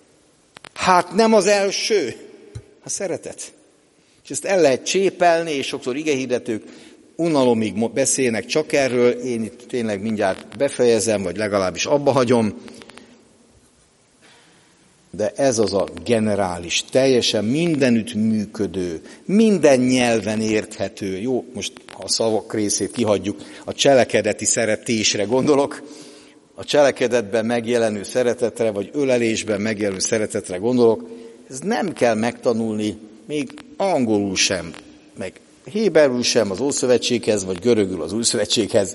Hát nem az első, a szeretet. És ezt el lehet csépelni, és sokszor igehirdetők unalomig beszélnek csak erről, én itt tényleg mindjárt befejezem, vagy legalábbis abba hagyom. de ez az a generális, teljesen mindenütt működő, minden nyelven érthető, jó, most a szavak részét kihagyjuk, a cselekedeti szeretésre gondolok, a cselekedetben megjelenő szeretetre, vagy ölelésben megjelenő szeretetre gondolok, ez nem kell megtanulni, még angolul sem, meg héberül sem az Ószövetséghez, vagy görögül az Újszövetséghez.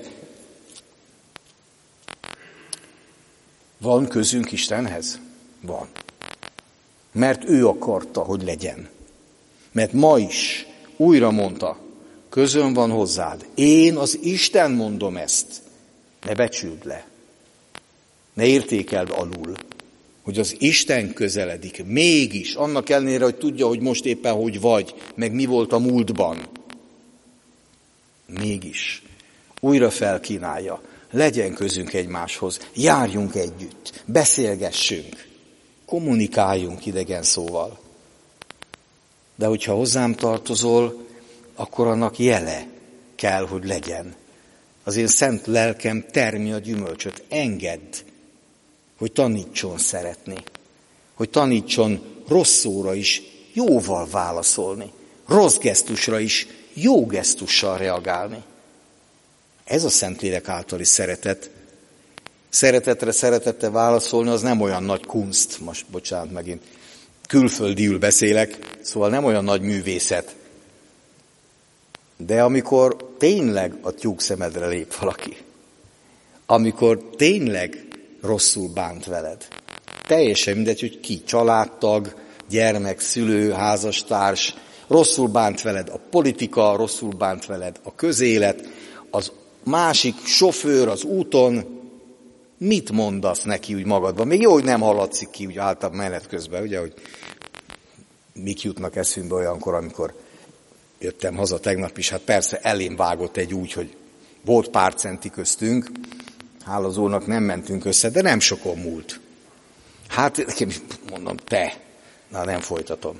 Van közünk Istenhez? Van. Mert ő akarta, hogy legyen. Mert ma is újra mondta, közöm van hozzád. Én az Isten mondom ezt. Ne becsüld le. Ne értékeld alul, hogy az Isten közeledik. Mégis, annak ellenére, hogy tudja, hogy most éppen hogy vagy, meg mi volt a múltban. Mégis újra felkínálja. Legyen közünk egymáshoz, járjunk együtt, beszélgessünk, kommunikáljunk idegen szóval. De hogyha hozzám tartozol, akkor annak jele kell, hogy legyen. Az én szent lelkem termi a gyümölcsöt. Engedd, hogy tanítson szeretni, hogy tanítson rossz szóra is jóval válaszolni, rossz gesztusra is jó gesztussal reagálni. Ez a Szentlélek általi szeretet. Szeretetre szeretettel válaszolni, az nem olyan nagy kunst, most bocsánat, megint külföldiül beszélek, szóval nem olyan nagy művészet. De amikor tényleg a tyúk szemedre lép valaki, amikor tényleg rosszul bánt veled, teljesen mindegy, hogy ki, családtag, gyermek, szülő, házastárs, rosszul bánt veled a politika, rosszul bánt veled a közélet, az másik sofőr az úton, mit mondasz neki úgy magadban? Még jó, hogy nem hallatszik ki úgy általában menet közben, ugye, hogy mik jutnak eszünkbe olyankor, amikor jöttem haza tegnap is, hát persze elém vágott egy úgy, hogy volt pár centi köztünk, hála az Úrnak nem mentünk össze, de nem sokon múlt. Hát nekem is mondom, nem folytatom.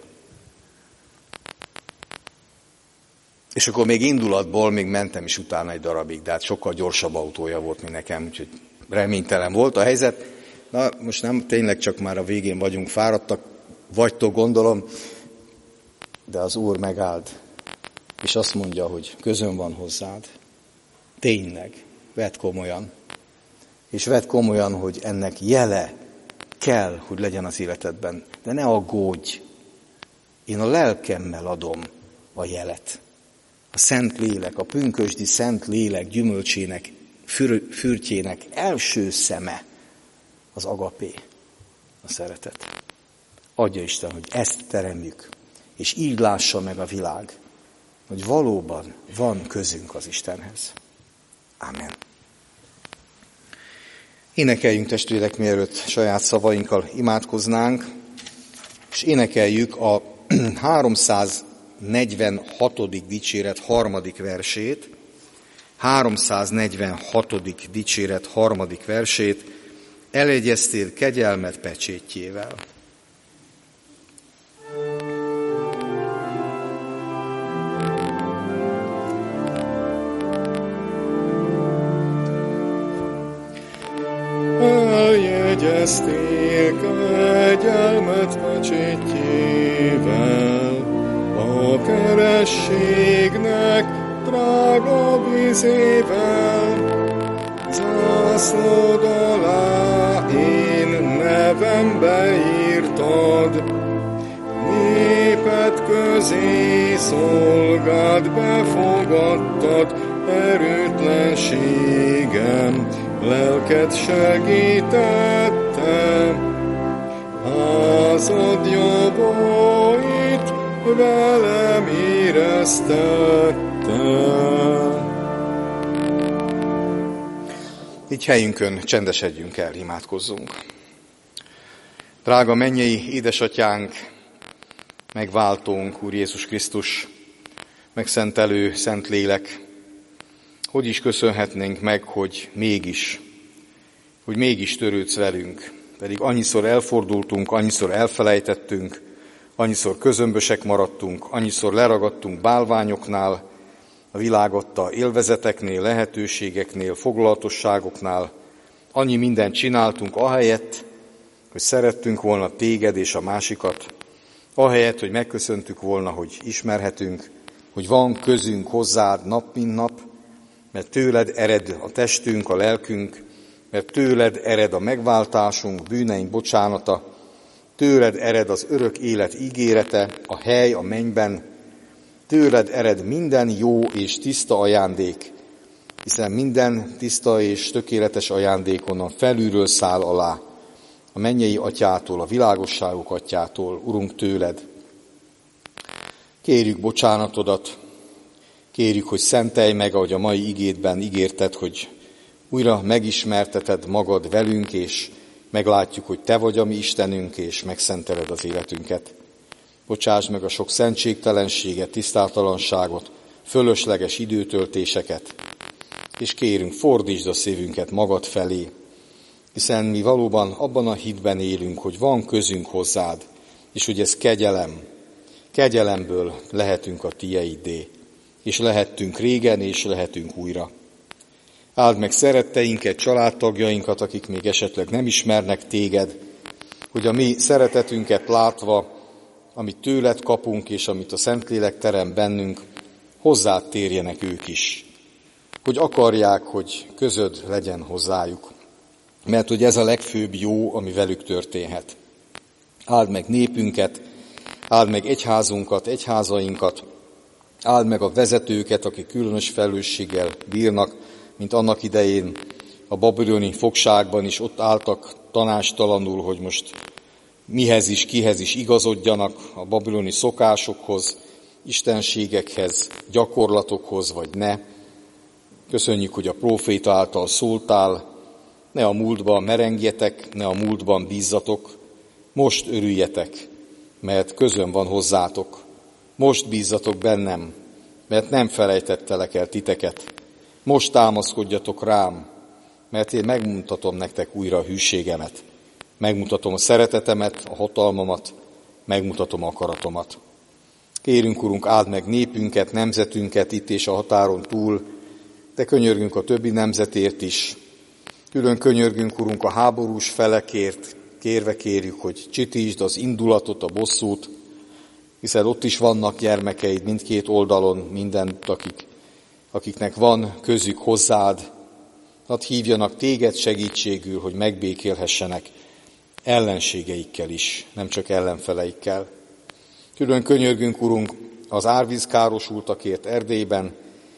És akkor még indulatból még mentem is utána egy darabig, de hát sokkal gyorsabb autója volt, mint nekem, úgyhogy reménytelen volt a helyzet. Na, most nem tényleg csak már a végén vagyunk, fáradtak, vagytok gondolom, de az Úr megállt, és azt mondja, hogy közön van hozzád. Tényleg, vedd komolyan. És vedd komolyan, hogy ennek jele kell, hogy legyen az életedben. De ne aggódj, én a lelkemmel adom a jelet. A Szentlélek, a pünkösdi Szentlélek gyümölcsének, fürtjének első szeme az agapé, a szeretet. Adja Isten, hogy ezt teremjük, és így lássa meg a világ, hogy valóban van közünk az Istenhez. Amen. Énekeljünk, testvérek, mielőtt saját szavainkkal imádkoznánk, és énekeljük a 346. dicséret 3. versét, 346. dicséret 3. versét, elegyeztél kegyelmed pecsétjével. Eljegyeztél kegyelmed pecsétjével, a kerességnek drága vízével. Zászlód alá én nevem beírtad, néped közé szolgád befogadtad, erőtlenségem lelked segítette, házad javait velem éreztette. Így helyünkön csendesedjünk el, imádkozzunk. Drága mennyei édesatyánk, megváltónk, Úr Jézus Krisztus, megszentelő Szentlélek, hogy is köszönhetnénk meg, hogy mégis törődsz velünk. Pedig annyiszor elfordultunk, annyiszor elfelejtettünk, annyiszor közömbösek maradtunk, annyiszor leragadtunk bálványoknál, a világ adta élvezeteknél, lehetőségeknél, foglalatosságoknál, annyi mindent csináltunk ahelyett, hogy szerettünk volna téged és a másikat, ahelyett, hogy megköszöntük volna, hogy ismerhetünk, hogy van közünk hozzád nap, mint nap, mert tőled ered a testünk, a lelkünk, mert tőled ered a megváltásunk, bűneink bocsánata, tőled ered az örök élet ígérete, a hely a mennyben, tőled ered minden jó és tiszta ajándék, hiszen minden tiszta és tökéletes ajándék onnan felülről száll alá, a mennyei atyától, a világosságok atyától, Urunk, tőled. Kérjük bocsánatodat, kérjük, hogy szentelj meg, ahogy a mai igédben ígérted, hogy újra megismerteted magad velünk, és meglátjuk, hogy te vagy a mi Istenünk, és megszenteled az életünket. Bocsáss meg a sok szentségtelenséget, tisztátalanságot, fölösleges időtöltéseket, és kérünk, fordítsd a szívünket magad felé, hiszen mi valóban abban a hitben élünk, hogy van közünk hozzád, és hogy ez kegyelem, kegyelemből lehetünk a tieiddé, és lehettünk régen, és lehetünk újra. Áld meg szeretteinket, családtagjainkat, akik még esetleg nem ismernek téged, hogy a mi szeretetünket látva, amit tőled kapunk, és amit a Szentlélek terem bennünk, hozzád térjenek ők is. Hogy akarják, hogy közöd legyen hozzájuk. Mert hogy ez a legfőbb jó, ami velük történhet. Áld meg népünket, áld meg egyházunkat, egyházainkat, áld meg a vezetőket, akik különös felelősséggel bírnak, mint annak idején a babiloni fogságban is ott álltak tanástalanul, hogy most mihez is, kihez is igazodjanak, a babiloni szokásokhoz, istenségekhez, gyakorlatokhoz, vagy ne. Köszönjük, hogy a próféta által szóltál, ne a múltban merengjetek, ne a múltban bízzatok, most örüljetek, mert közön van hozzátok. Most bízzatok bennem, mert nem felejtettelek el titeket. Most támaszkodjatok rám, mert én megmutatom nektek újra a hűségemet. Megmutatom a szeretetemet, a hatalmamat, megmutatom a akaratomat. Kérünk, Urunk, áld meg népünket, nemzetünket itt és a határon túl, de könyörgünk a többi nemzetért is. Külön könyörgünk, Urunk, a háborús felekért, kérve kérjük, hogy csitítsd az indulatot, a bosszút, hiszen ott is vannak gyermekeid mindkét oldalon, mindent, akiknek van közük hozzád, hadd hívjanak téged segítségül, hogy megbékélhessenek ellenségeikkel is, nem csak ellenfeleikkel. Külön könyörgünk, Urunk, az árvízkárosultakért Erdélyben,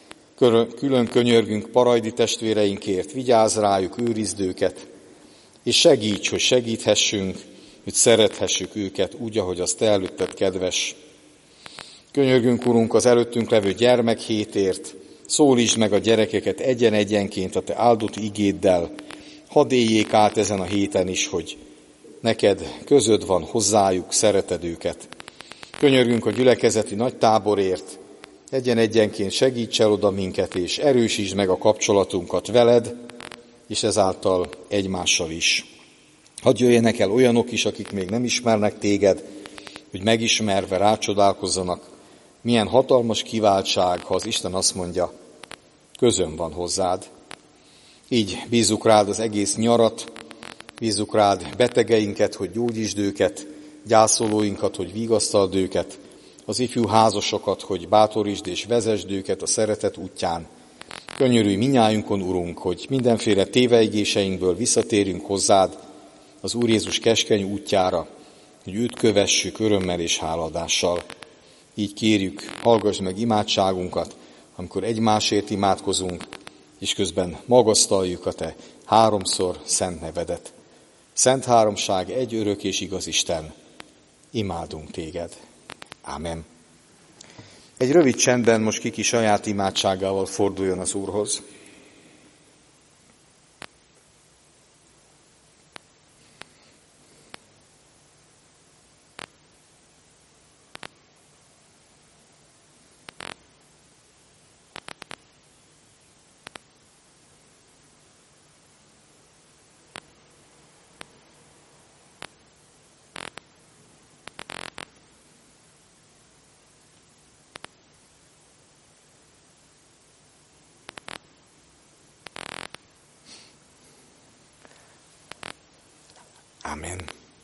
külön könyörgünk parajdi testvéreinkért, vigyázz rájuk, őrizd őket, és segíts, hogy segíthessünk, hogy szerethessük őket úgy, ahogy azt te előtted kedves. Könyörgünk, Urunk, az előttünk levő gyermekhétért, szólítsd meg a gyerekeket egyen-egyenként a te áldott igéddel, hadd éljék át ezen a héten is, hogy neked közöd van hozzájuk, szereted őket. Könyörgünk a gyülekezeti nagy táborért, egyen-egyenként segíts el oda minket, és erősítsd meg a kapcsolatunkat veled, és ezáltal egymással is. Hadd jöjjenek el olyanok is, akik még nem ismernek téged, hogy megismerve rácsodálkozzanak, milyen hatalmas kiváltság, ha az Isten azt mondja, közön van hozzád. Így bízzuk rád az egész nyarat, bízzuk rád betegeinket, hogy gyógyítsd őket, gyászolóinkat, hogy vigasztald őket, az ifjú házasokat, hogy bátorítsd és vezesd őket a szeretet útján. Könyörülj minnyájunkon, Urunk, hogy mindenféle téveigéseinkből visszatérjünk hozzád az Úr Jézus keskeny útjára, hogy őt kövessük örömmel és háladással. Így kérjük, hallgass meg imádságunkat, amikor egymásért imádkozunk, és közben magasztaljuk a te háromszor szent nevedet. Szent háromság, egy örök és igaz Isten, imádunk téged. Ámen. Egy rövid csendben most kiki saját imádságával forduljon az Úrhoz. Amen.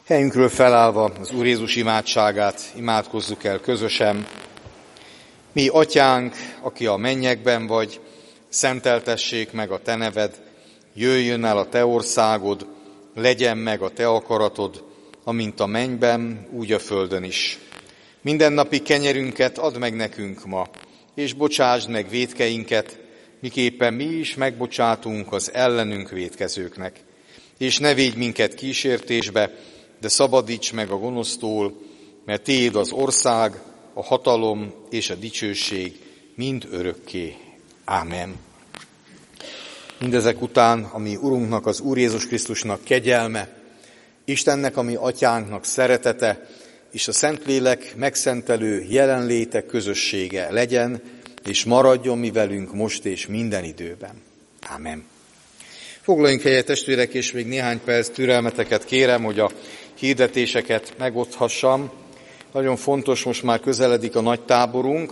Helyünkről felállva az Úr Jézus imádságát imádkozzuk el közösen. Mi, Atyánk, aki a mennyekben vagy, szenteltessék meg a Te neved, jöjjön el a Te országod, legyen meg a Te akaratod, amint a mennyben, úgy a földön is. Mindennapi kenyerünket add meg nekünk ma, és bocsásd meg vétkeinket, miképpen mi is megbocsátunk az ellenünk vétkezőknek. És ne védj minket kísértésbe, de szabadíts meg a gonosztól, mert Tiéd az ország, a hatalom és a dicsőség mind örökké. Ámen. Mindezek után, ami Urunknak, az Úr Jézus Krisztusnak kegyelme, Istennek, ami Atyánknak szeretete, és a Szentlélek megszentelő jelenléte közössége legyen, és maradjon mi velünk most és minden időben. Ámen. Foglaljunk helyet, testvérek, és még néhány perc türelmeteket kérem, hogy a hirdetéseket megoszthassam. Nagyon fontos, most már közeledik a nagy táborunk,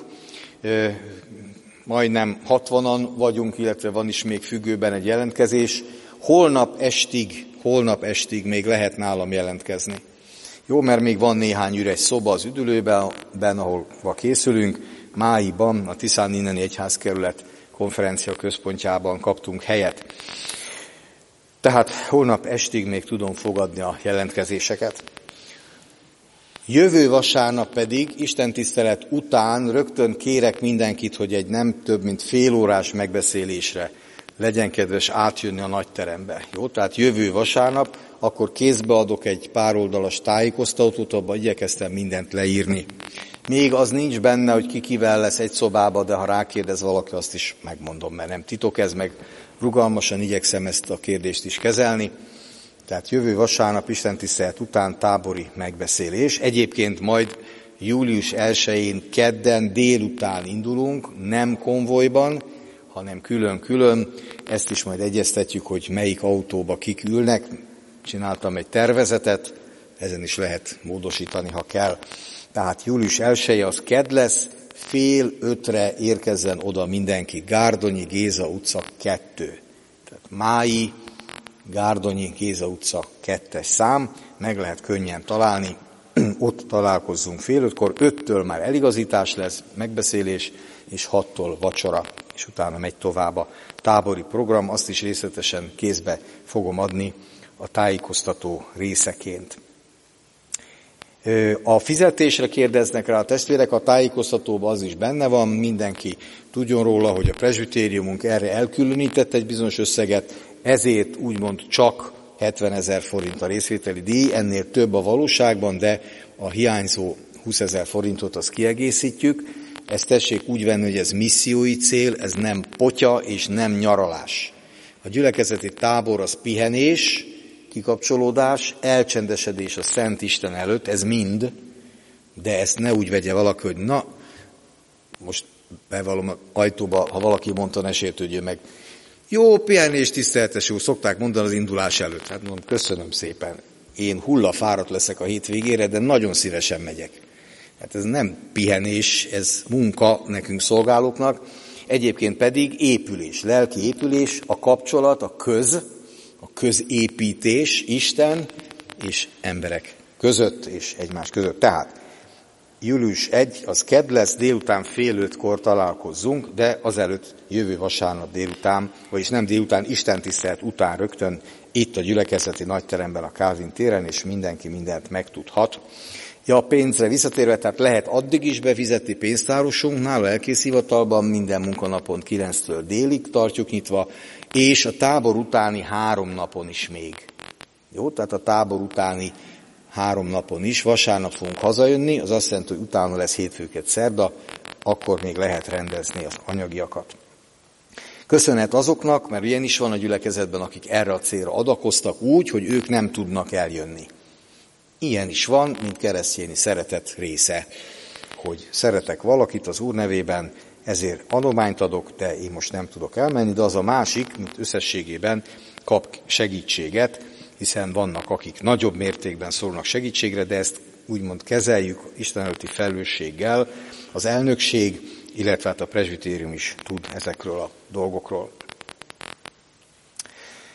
majdnem 60-an vagyunk, illetve van is még függőben egy jelentkezés. Holnap estig még lehet nálam jelentkezni. Jó, mert még van néhány üres szoba az üdülőben, ahol készülünk. Máiban, a Tiszáninneni Egyházkerület konferencia központjában kaptunk helyet. Tehát holnap estig még tudom fogadni a jelentkezéseket. Jövő vasárnap pedig istentisztelet után rögtön kérek mindenkit, hogy egy nem több mint félórás megbeszélésre legyen kedves átjönni a nagyterembe. Jó, tehát jövő vasárnap, akkor kézbe adok egy pár oldalas tájékoztatót, abban igyekeztem mindent leírni. Még az nincs benne, hogy ki kivel lesz egy szobába, de ha rákérdez valaki, azt is megmondom, mert nem titok ez, meg rugalmasan igyekszem ezt a kérdést is kezelni. Tehát jövő vasárnap istentisztelet után tábori megbeszélés. Egyébként majd július 1-én kedden délután indulunk, nem konvojban, hanem külön-külön. Ezt is majd egyeztetjük, hogy melyik autóba kik ülnek. Csináltam egy tervezetet, ezen is lehet módosítani, ha kell. Tehát július 1 az kedd lesz, 4:30 érkezzen oda mindenki. Gárdonyi Géza utca 2. Tehát Mái, Gárdonyi Géza utca 2-es szám, meg lehet könnyen találni. Ott találkozzunk 4:30-kor, 5-től már eligazítás lesz, megbeszélés, és 6-tól vacsora, és utána megy tovább a tábori program, azt is részletesen kézbe fogom adni a tájékoztató részeként. A fizetésre kérdeznek rá a testvérek, a tájékoztatóban az is benne van, mindenki tudjon róla, hogy a presbitériumunk erre elkülönített egy bizonyos összeget, ezért úgymond csak 70 000 forint a részvételi díj, ennél több a valóságban, de a hiányzó 20 000 forintot azt kiegészítjük. Ezt tessék úgy venni, hogy ez missziói cél, ez nem potya és nem nyaralás. A gyülekezeti tábor az pihenés, kikapcsolódás, elcsendesedés a Szent Isten előtt, ez mind, de ezt ne úgy vegye valaki, hogy na, most bevallom ajtóba, ha valaki mondta, ne sértődjön meg. Jó pihenés, tiszteletes úr, szokták mondani az indulás előtt. Hát mondom, köszönöm szépen, én hullafáradt leszek a hétvégére, de nagyon szívesen megyek. Hát ez nem pihenés, ez munka nekünk szolgálóknak, egyébként pedig épülés, lelki épülés, a kapcsolat, a középítés Isten és emberek között és egymás között. Tehát július 1, az kedd lesz, délután 4:30-kor találkozzunk, de azelőtt jövő vasárnap délután, vagyis nem délután, istentisztelet után rögtön itt a gyülekezeti nagyteremben a Kálvin téren, és mindenki mindent megtudhat. Ja, a pénzre visszatérve, tehát lehet addig is befizetni pénztárosunknál, a lelkészhivatalban minden munkanapon 9-től délig tartjuk nyitva, és a tábor utáni 3 napon is még. Jó, tehát a tábor utáni 3 napon is, vasárnap fogunk hazajönni, az azt jelenti, hogy utána lesz hétfőked szerda, akkor még lehet rendezni az anyagiakat. Köszönet azoknak, mert ilyen is van a gyülekezetben, akik erre a célra adakoztak úgy, hogy ők nem tudnak eljönni. Ilyen is van, mint keresztényi szeretet része, hogy szeretek valakit az Úr nevében, ezért adományt adok, de én most nem tudok elmenni, de az a másik, mint összességében kap segítséget, hiszen vannak, akik nagyobb mértékben szorulnak segítségre, de ezt úgymond kezeljük Isten előtti felelősséggel. Az elnökség, illetve hát a presbitérium is tud ezekről a dolgokról.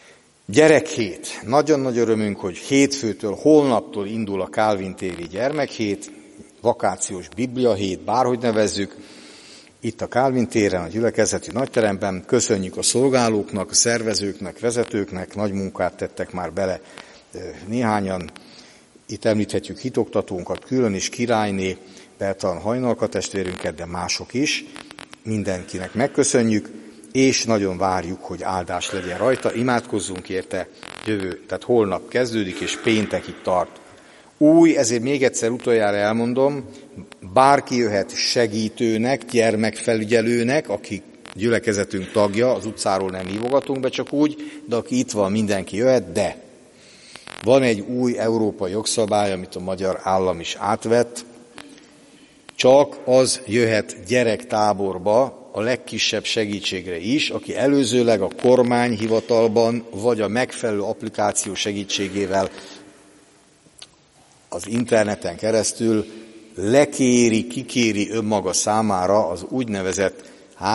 Gyerekhét. Nagyon nagy örömünk, hogy hétfőtől, holnaptól indul a Kálvin téri gyermekhét, vakációs bibliahét, bárhogy nevezzük. Itt a Kálvin téren, a gyülekezeti nagyteremben köszönjük a szolgálóknak, a szervezőknek, vezetőknek, nagy munkát tettek már bele néhányan. Itt említhetjük hitoktatónkat, külön is Királyné, Bertalan Hajnalka testvérünket, de mások is. Mindenkinek megköszönjük, és nagyon várjuk, hogy áldás legyen rajta. Imádkozzunk érte, tehát holnap kezdődik, és péntekig tart. Ezért még egyszer utoljára elmondom, bárki jöhet segítőnek, gyermekfelügyelőnek, aki gyülekezetünk tagja, az utcáról nem hívogatunk be csak úgy, de aki itt van, mindenki jöhet, de van egy új európai jogszabály, amit a magyar állam is átvett, csak az jöhet gyerektáborba a legkisebb segítségre is, aki előzőleg a kormányhivatalban vagy a megfelelő applikáció segítségével az interneten keresztül kikéri önmaga számára az úgynevezett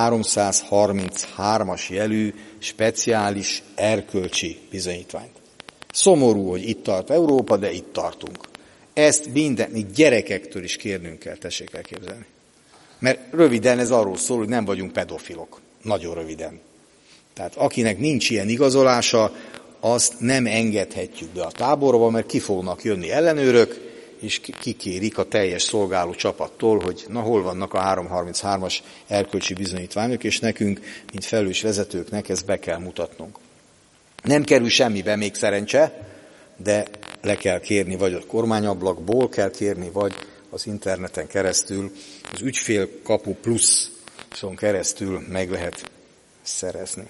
333-as jelű speciális erkölcsi bizonyítványt. Szomorú, hogy itt tart Európa, de itt tartunk. Ezt mi gyerekektől is kérnünk kell, tessék elképzelni. Mert röviden ez arról szól, hogy nem vagyunk pedofilok. Nagyon röviden. Tehát akinek nincs ilyen igazolása, azt nem engedhetjük be a táborba, mert ki fognak jönni ellenőrök, és kikérik a teljes szolgáló csapattól, hogy hol vannak a 333-as erkölcsi bizonyítványok, és nekünk, mint felelős vezetőknek ezt be kell mutatnunk. Nem kerül semmibe, még szerencse, de le kell kérni, vagy a kormányablakból kell kérni, vagy az interneten keresztül, az ügyfélkapu pluszon keresztül meg lehet szerezni.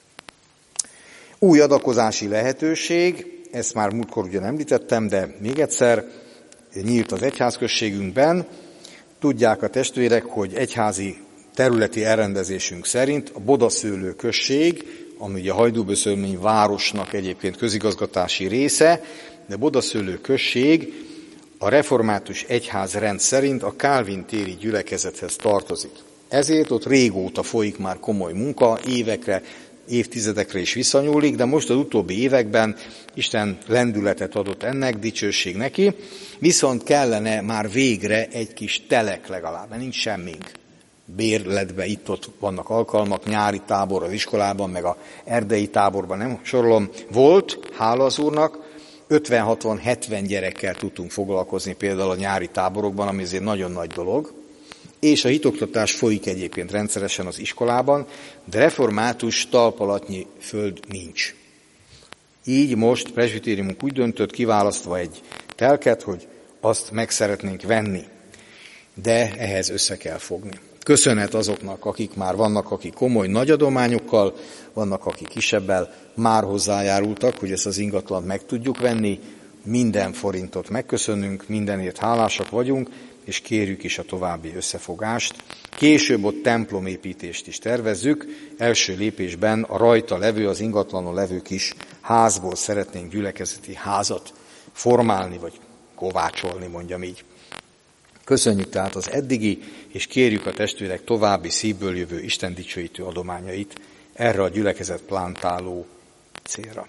Új adakozási lehetőség, ezt már múltkor ugyan említettem, de még egyszer nyílt az egyházközségünkben. Tudják a testvérek, hogy egyházi területi elrendezésünk szerint a Bodaszőlő község, ami ugye a Hajdúböszörmény városnak egyébként közigazgatási része, de Bodaszőlő község a református egyházrend szerint a Kálvin téri gyülekezethez tartozik. Ezért ott régóta folyik már komoly munka, évekre, évtizedekre is visszanyúlik, de most az utóbbi években Isten lendületet adott ennek, dicsőség neki, viszont kellene már végre egy kis telek legalább, mert nincs semmink. Bérletben itt-ott vannak alkalmak, nyári tábor az iskolában, meg a erdei táborban, nem sorolom. Volt, hála az Úrnak, 50-60-70 gyerekkel tudtunk foglalkozni például a nyári táborokban, ami azért nagyon nagy dolog, és a hitoktatás folyik egyébként rendszeresen az iskolában, de református talpalatnyi föld nincs. Így most presbitériumunk úgy döntött, kiválasztva egy telket, hogy azt meg szeretnénk venni, de ehhez össze kell fogni. Köszönet azoknak, akik már vannak, akik komoly nagy adományokkal, vannak, akik kisebbel már hozzájárultak, hogy ezt az ingatlant meg tudjuk venni, minden forintot megköszönünk, mindenért hálásak vagyunk, és kérjük is a további összefogást. Később ott templomépítést is tervezzük, első lépésben a rajta levő, az ingatlanon levő kis házból szeretnénk gyülekezeti házat formálni, vagy kovácsolni, mondjam így. Köszönjük tehát az eddigi, és kérjük a testvérek további szívből jövő Isten dicsőítő adományait erre a gyülekezet plántáló célra.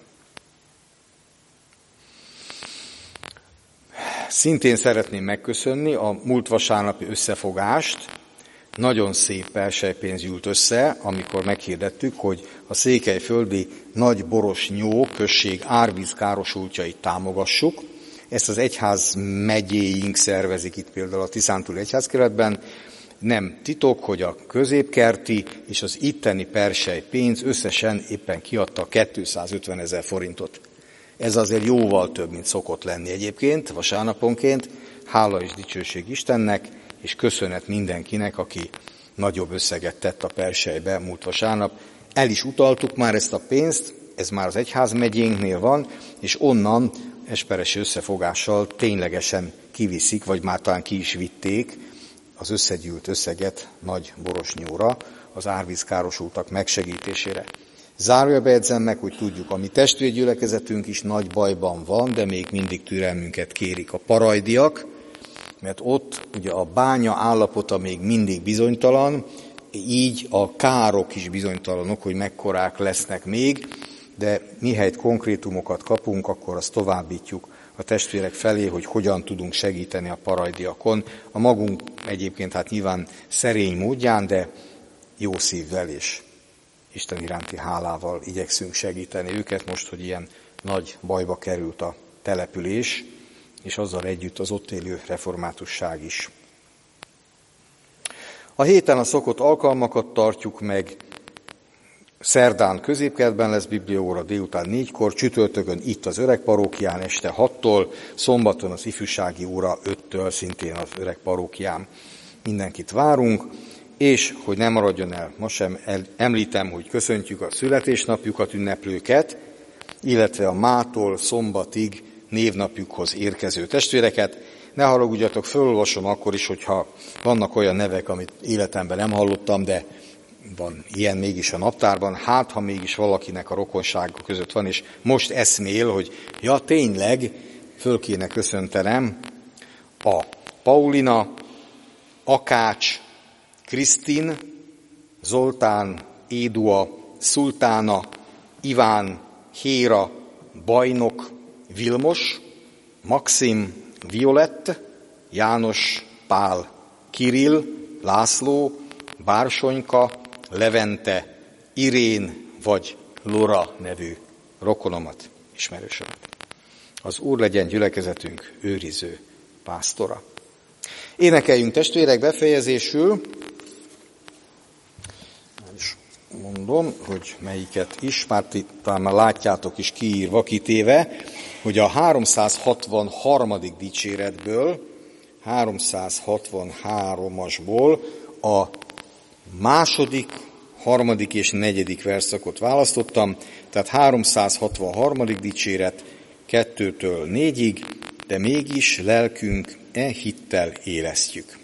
Szintén szeretném megköszönni a múlt vasárnapi összefogást. Nagyon szép perselypénz gyűlt össze, amikor meghirdettük, hogy a székelyföldi Nagyborosnyó község árvízkárosultjait támogassuk. Ezt az egyház megyéink szervezik itt például a Tiszántúli egyházkeretben. Nem titok, hogy a középkerti és az itteni perselypénz összesen éppen kiadta 250 000 forintot. Ez azért jóval több, mint szokott lenni egyébként, vasárnaponként. Hála és dicsőség Istennek, és köszönet mindenkinek, aki nagyobb összeget tett a perselybe múlt vasárnap. El is utaltuk már ezt a pénzt, ez már az egyházmegyénknél van, és onnan esperesi összefogással ténylegesen kiviszik, vagy már talán ki is vitték az összegyűlt összeget Nagyborosnyóra, az árvízkárosultak megsegítésére. Zárójelbe jegyzem meg, hogy tudjuk, a mi testvérgyülekezetünk is nagy bajban van, de még mindig türelmünket kérik a parajdiak, mert ott ugye a bánya állapota még mindig bizonytalan, így a károk is bizonytalanok, hogy mekkorák lesznek még. de mihelyt konkrétumokat kapunk, akkor azt továbbítjuk a testvérek felé, hogy hogyan tudunk segíteni a parajdiakon. A magunk egyébként hát nyilván szerény módján, de jó szívvel és Isten iránti hálával igyekszünk segíteni őket most, hogy ilyen nagy bajba került a település, és azzal együtt az ott élő reformátusság is. A héten a szokott alkalmakat tartjuk meg, szerdán középkertben lesz bibliaóra délután 4-kor, csütörtökön itt az öreg parókián este 6-tól, szombaton az ifjúsági óra 5-től szintén az öreg parókián. Mindenkit várunk, és hogy nem maradjon el, ma sem említem, hogy köszöntjük a születésnapjukat ünneplőket, illetve a mától szombatig névnapjukhoz érkező testvéreket. Ne haragudjatok, felolvasom akkor is, hogyha vannak olyan nevek, amit életemben nem hallottam, de van ilyen mégis a naptárban, hát ha mégis valakinek a rokonsága között van, és most eszmél, hogy ja tényleg, föl kéne köszöntenem a Paulina, Akács, Krisztin, Zoltán, Édua, Szultána, Iván, Héra, Bajnok, Vilmos, Maxim, Violett, János, Pál, Kirill, László, Bársonyka, Levente, Irén vagy Lora nevű rokonomat, ismerősömet. Az Úr legyen gyülekezetünk őriző pásztora. Énekeljünk testvérek befejezésül, és mondom, hogy melyiket is, talán már látjátok is kiírva, kitéve, hogy a 363. dicséretből, 363-asból a második, harmadik és negyedik verszakot választottam, tehát 363. dicséret 2-től 4-ig, de mégis lelkünk hittel élesztjük.